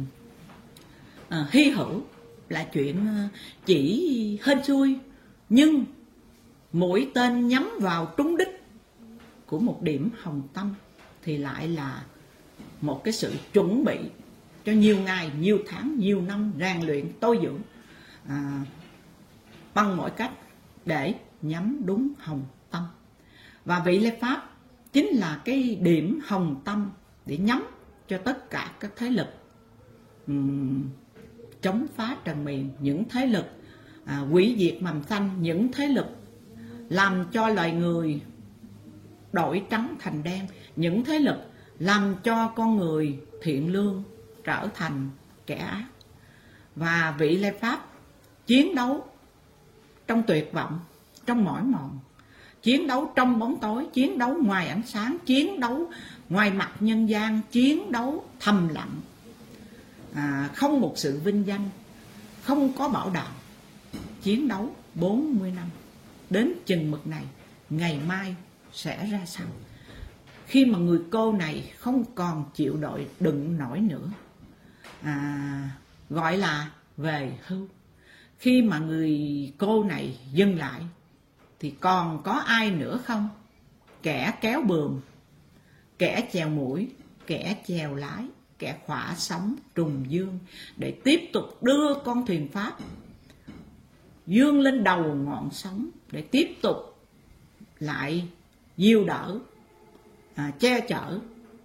à, hy hữu, là chuyện à, chỉ hên xui, nhưng mũi tên nhắm vào trúng đích của một điểm hồng tâm thì lại là một cái sự chuẩn bị cho nhiều ngày, nhiều tháng, nhiều năm rèn luyện tôi dưỡng à, bằng mọi cách để nhắm đúng hồng tâm. Và vị Lê Pháp chính là cái điểm hồng tâm để nhắm cho tất cả các thế lực um, chống phá trần miền, những thế lực à, hủy diệt mầm xanh, những thế lực làm cho loài người đổi trắng thành đen, những thế lực làm cho con người thiện lương trở thành kẻ ác. Và vị Lê Pháp chiến đấu trong tuyệt vọng, trong mỏi mòn, chiến đấu trong bóng tối, chiến đấu ngoài ánh sáng, chiến đấu ngoài mặt nhân gian, chiến đấu thầm lặng, à, không một sự vinh danh, không có bảo đảm, chiến đấu bốn mươi năm. Đến chừng mực này, ngày mai sẽ ra sao? Khi mà người cô này không còn chịu đựng đựng nổi nữa, à, gọi là về hưu. Khi mà người cô này dừng lại thì còn có ai nữa không? Kẻ kéo buồm, kẻ chèo mũi, kẻ chèo lái, kẻ khỏa sóng trùng dương để tiếp tục đưa con thuyền Pháp dương lên đầu ngọn sóng, để tiếp tục lại dìu đỡ, à, che chở,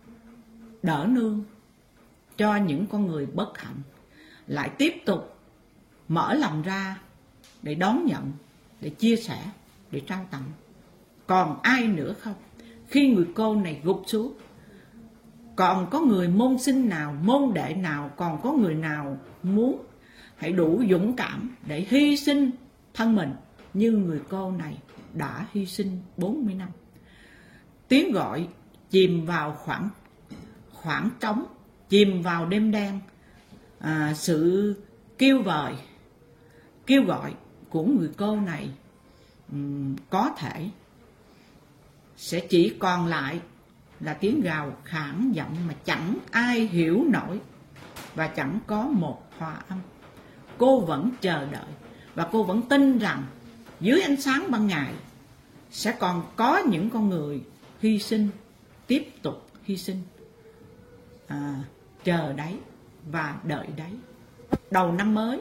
đỡ nương cho những con người bất hạnh, lại tiếp tục mở lòng ra để đón nhận, để chia sẻ, để trao tặng. Còn ai nữa không? Khi người cô này gục xuống, còn có người môn sinh nào, môn đệ nào, còn có người nào muốn hãy đủ dũng cảm để hy sinh thân mình như người cô này đã hy sinh bốn mươi năm. Tiếng gọi chìm vào khoảng khoảng trống, chìm vào đêm đen, à, sự kêu vời, kêu gọi của người cô này um, có thể sẽ chỉ còn lại là tiếng gào khản giọng mà chẳng ai hiểu nổi, và chẳng có một hòa âm. Cô vẫn chờ đợi và cô vẫn tin rằng dưới ánh sáng ban ngày sẽ còn có những con người hy sinh, tiếp tục hy sinh, à, chờ đấy và đợi đấy. Đầu năm mới,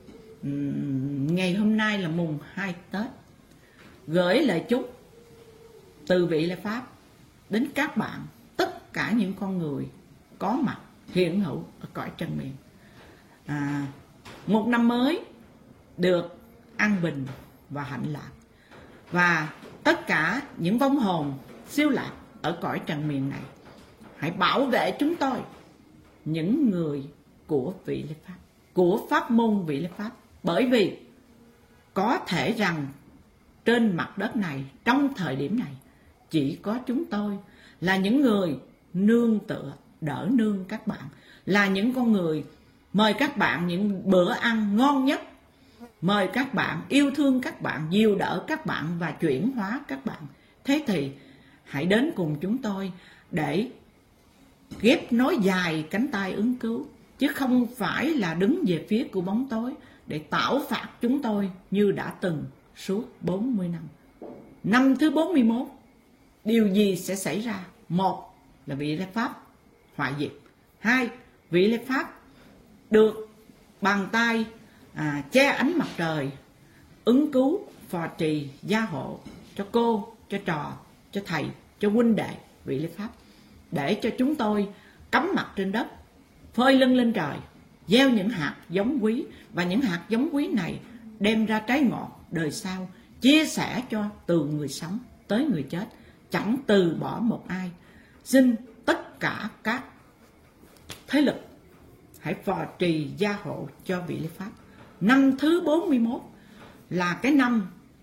ngày hôm nay là mùng hai Tết, gửi lời chúc từ vị Lê Pháp đến các bạn, tất cả những con người có mặt hiện hữu ở cõi trần miền. À, một năm mới được an bình và hạnh lạc, và tất cả những vong hồn siêu lạc ở cõi trần miền này hãy bảo vệ chúng tôi, những người của vị Lê Pháp, của pháp môn vị Lê Pháp. Bởi vì có thể rằng trên mặt đất này, trong thời điểm này, chỉ có chúng tôi là những người nương tựa, đỡ nương các bạn, là những con người mời các bạn những bữa ăn ngon nhất, mời các bạn, yêu thương các bạn, dìu đỡ các bạn và chuyển hóa các bạn. Thế thì hãy đến cùng chúng tôi để ghép nối dài cánh tay ứng cứu, chứ không phải là đứng về phía của bóng tối để tảo phạt chúng tôi như đã từng suốt bốn mươi năm. Năm thứ bốn mươi mốt, điều gì sẽ xảy ra? Một là vị Lê Pháp hoại diệt. Hai, vị Lê Pháp được bàn tay à, che ánh mặt trời, ứng cứu, phò trì, gia hộ cho cô, cho trò, cho thầy, cho huynh đệ vị Lê Pháp, để cho chúng tôi cắm mặt trên đất, phơi lưng lên trời, gieo những hạt giống quý, và những hạt giống quý này đem ra trái ngọt đời sau, chia sẻ cho từ người sống tới người chết, chẳng từ bỏ một ai. Xin tất cả các thế lực hãy phò trì gia hộ cho vị Lê Pháp. Năm thứ bốn mươi mốt là cái năm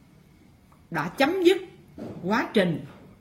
đã chấm dứt quá trình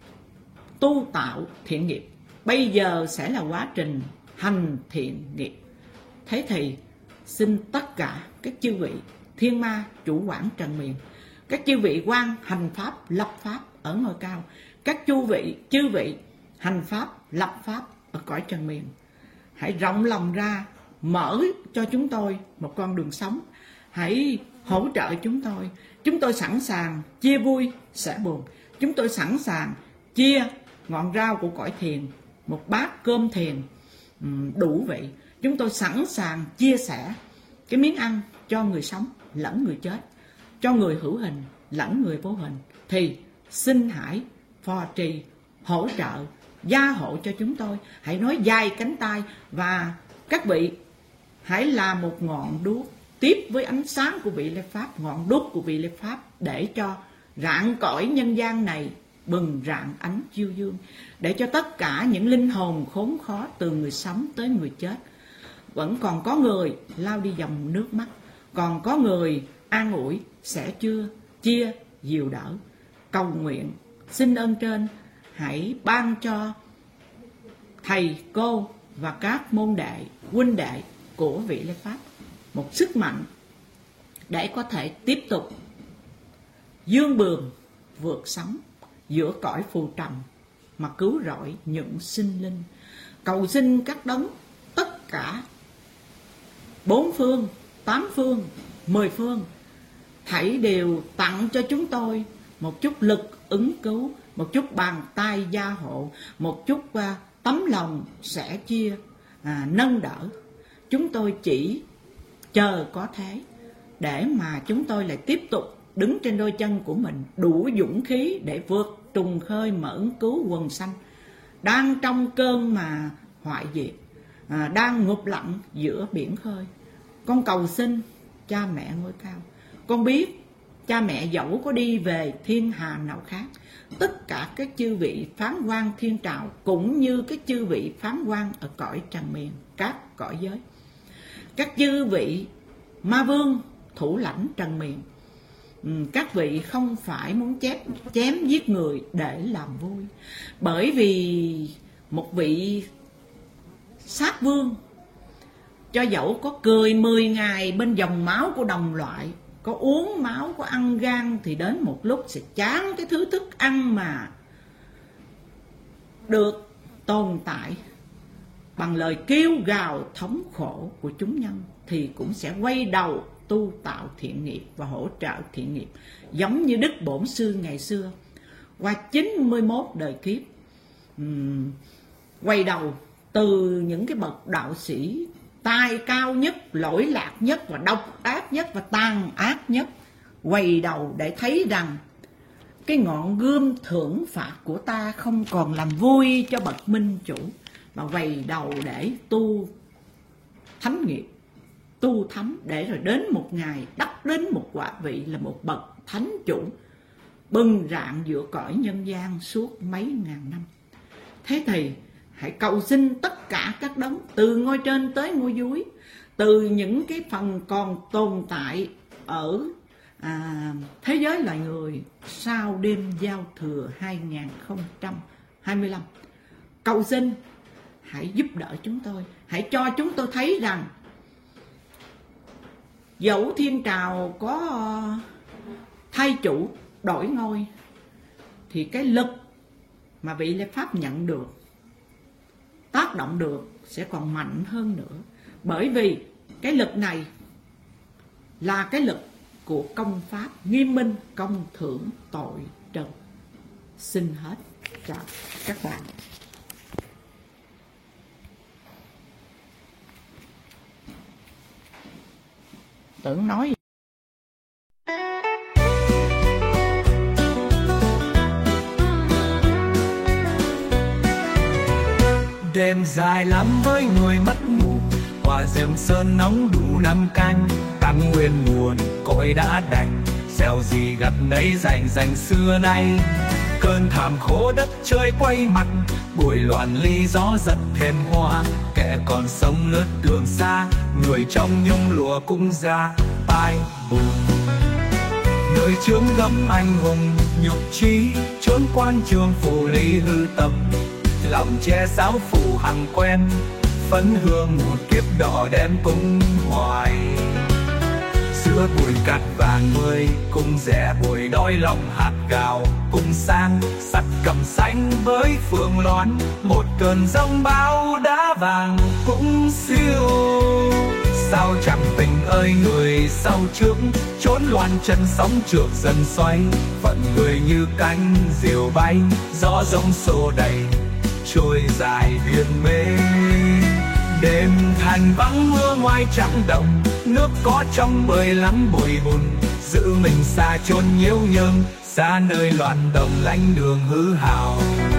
tu tạo thiện nghiệp, bây giờ sẽ là quá trình hành thiện nghiệp. Thế thì xin tất cả các chư vị thiên ma chủ quản trần miền, các chư vị quan hành pháp lập pháp ở ngôi cao, các chư vị chư vị hành pháp, lập pháp ở cõi trần miền. Hãy rộng lòng ra, mở cho chúng tôi một con đường sống. Hãy hỗ trợ chúng tôi. Chúng tôi sẵn sàng chia vui, sẻ buồn. Chúng tôi sẵn sàng chia ngọn rau của cõi thiền, một bát cơm thiền đủ vị. Chúng tôi sẵn sàng chia sẻ cái miếng ăn cho người sống lẫn người chết, cho người hữu hình lẫn người vô hình. Thì xin hãy phò trì, hỗ trợ, gia hộ cho chúng tôi. Hãy nói dài cánh tay, và các vị hãy làm một ngọn đuốc tiếp với ánh sáng của vị Lê Pháp, ngọn đuốc của vị Lê Pháp, để cho rạng cõi nhân gian này bừng rạng ánh chiêu dương, để cho tất cả những linh hồn khốn khó từ người sống tới người chết. Vẫn còn có người lao đi dòng nước mắt, còn có người an ủi, sẻ chưa, chia, dìu đỡ. Cầu nguyện xin ơn trên hãy ban cho thầy cô và các môn đệ, huynh đệ của vị Lê Pháp một sức mạnh để có thể tiếp tục dương bường vượt sóng giữa cõi phù trần mà cứu rỗi những sinh linh. Cầu xin các đấng tất cả bốn phương, tám phương, mười phương hãy đều tặng cho chúng tôi một chút lực ứng cứu, một chút bàn tay gia hộ, một chút uh, tấm lòng sẻ chia, à, nâng đỡ. Chúng tôi chỉ chờ có thế để mà chúng tôi lại tiếp tục đứng trên đôi chân của mình, đủ dũng khí để vượt trùng khơi mà ứng cứu quần sanh đang trong cơn mà hoại diệt, à, đang ngụp lặng giữa biển khơi. Con cầu xin cha mẹ ngôi cao, con biết cha mẹ dẫu có đi về thiên hà nào khác, tất cả các chư vị phán quan thiên trào cũng như các chư vị phán quan ở cõi trần miền, các cõi giới, các chư vị ma vương thủ lãnh trần miền, các vị không phải muốn chém, chém giết người để làm vui. Bởi vì một vị sát vương cho dẫu có cười mười ngày bên dòng máu của đồng loại, có uống máu, có ăn gan, thì đến một lúc sẽ chán cái thứ thức ăn mà được tồn tại bằng lời kêu gào thống khổ của chúng nhân, thì cũng sẽ quay đầu tu tạo thiện nghiệp và hỗ trợ thiện nghiệp. Giống như Đức Bổn Sư ngày xưa qua chín mươi mốt đời kiếp, um, quay đầu từ những cái bậc đạo sĩ tài cao nhất, lỗi lạc nhất và độc ác nhất và tàn ác nhất, quay đầu để thấy rằng cái ngọn gươm thưởng phạt của ta không còn làm vui cho bậc minh chủ, mà quay đầu để tu thánh nghiệp, tu thánh, để rồi đến một ngày đắc đến một quả vị là một bậc thánh chủ bừng rạng giữa cõi nhân gian suốt mấy ngàn năm. Thế thì hãy cầu xin tất cả các đấng từ ngôi trên tới ngôi dưới, từ những cái phần còn tồn tại ở à, thế giới loài người sau đêm giao thừa hai không hai lăm, cầu xin hãy giúp đỡ chúng tôi, hãy cho chúng tôi thấy rằng dẫu thiên trào có thay chủ đổi ngôi, thì cái lực mà vị Lê Pháp nhận được, tác động được, sẽ còn mạnh hơn nữa. Bởi vì cái lực này là cái lực của công pháp nghiêm minh, công thưởng tội trần. Xin hết chào các bạn. Tưởng nói đêm dài lắm với người mất ngủ, hoa rừng sơn nóng đủ năm canh, tăng nguyên nguồn cội đã đành, gieo gì gặt nấy rành rành xưa nay. Cơn thảm khổ đất trời quay mặt, bụi loạn ly gió giật thêm hoa, kẻ còn sống lướt đường xa, người trong nhung lụa cũng ra tai buồn. Nơi chướng gấm anh hùng nhục trí, trốn quan trường phù lý hư tâm, lòng che sáo phủ hằng quen, phấn hương một kiếp đỏ đen cũng hoài. giữa bụi cát vàng mươi cung rẽ bụi đói lòng hạt gạo cung sang sắt cầm xanh với phượng loan một cơn giông bão đá vàng cũng siêu sao chẳng tình ơi người sau trước trốn loan chân sóng trượt dần xoay phận người như cánh diều bay gió rông xô đầy trôi dài biển mê đêm than vắng mưa ngoài trắng đồng nước có trong bơi lắm bụi bùn giữ mình xa chốn nhiễu nhương xa nơi loạn đồng lánh đường hư hào.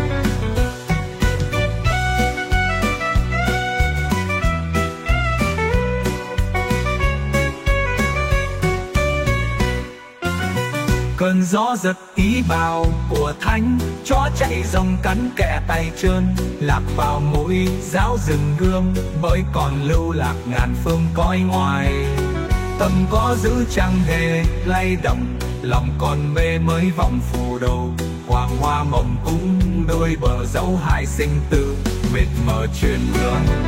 Cơn gió giật ý bào của thánh chó chạy rồng cắn kẹ tay trơn lạc vào mũi giáo rừng gươm bởi còn lưu lạc ngàn phương cõi ngoài tâm có giữ chẳng hề lay động lòng còn mê mới vọng phù đồ hoàng hoa mộng cũng đôi bờ dấu hại sinh tử mịt mờ truyền hương.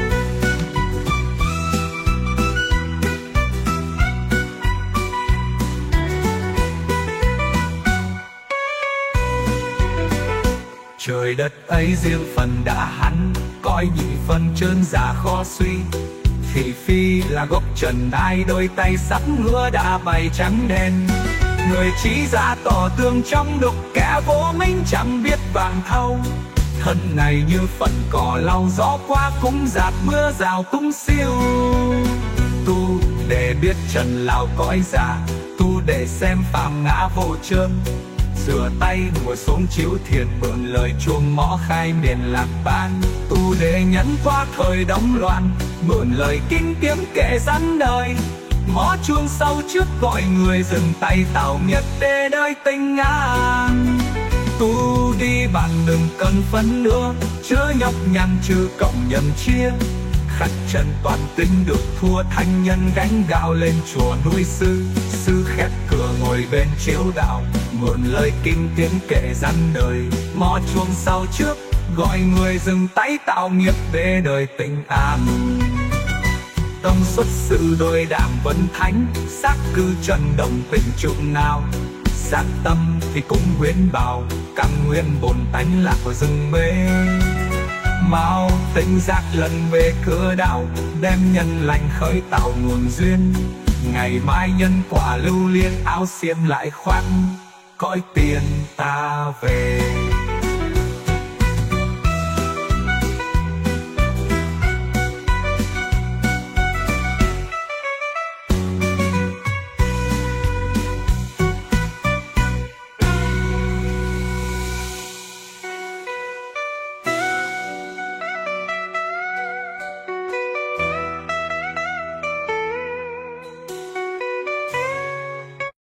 Trời đất ấy riêng phần đã hắn coi nhị phần trơn già khó suy thị phi là gốc trần ai đôi tay sắp ngựa đã bay trắng đen người trí ra tỏ tương trong đục kẻ vô minh chẳng biết vàng thâu thân này như phần cỏ lau gió qua cũng giạt mưa rào cũng siêu tu để biết trần lao cõi già tu để xem phàm ngã vô trơn rửa tay ngồi xuống chiếu thiền mượn lời chuông mõ khai miền lạc ban tu để nhẫn qua thời đóng loạn mượn lời kinh kiếm kể rắn đời mõ chuông sâu trước gọi người dừng tay tạo nghiệp để đời tình an tu đi bạn đừng cần phấn nữa chớ nhọc nhằn trừ cộng nhân chia khắc chân toàn tính được thua thanh nhân gánh gạo lên chùa núi sư sư khép cửa ngồi bên chiếu đạo mượn lời kinh tiếng kể răn đời mõ chuông sau trước gọi người dừng tay tạo nghiệp để đời tình an tông xuất sự đôi đảng vân thánh xác cư trần đồng tình trụng nào xác tâm thì cũng huyễn bào căn nguyên bồn tánh lạc vào rừng mê mau tinh giác lần về cửa đạo đem nhân lành khởi tạo nguồn duyên ngày mai nhân quả lưu liên áo xiêm lại khoác cõi tiền ta về.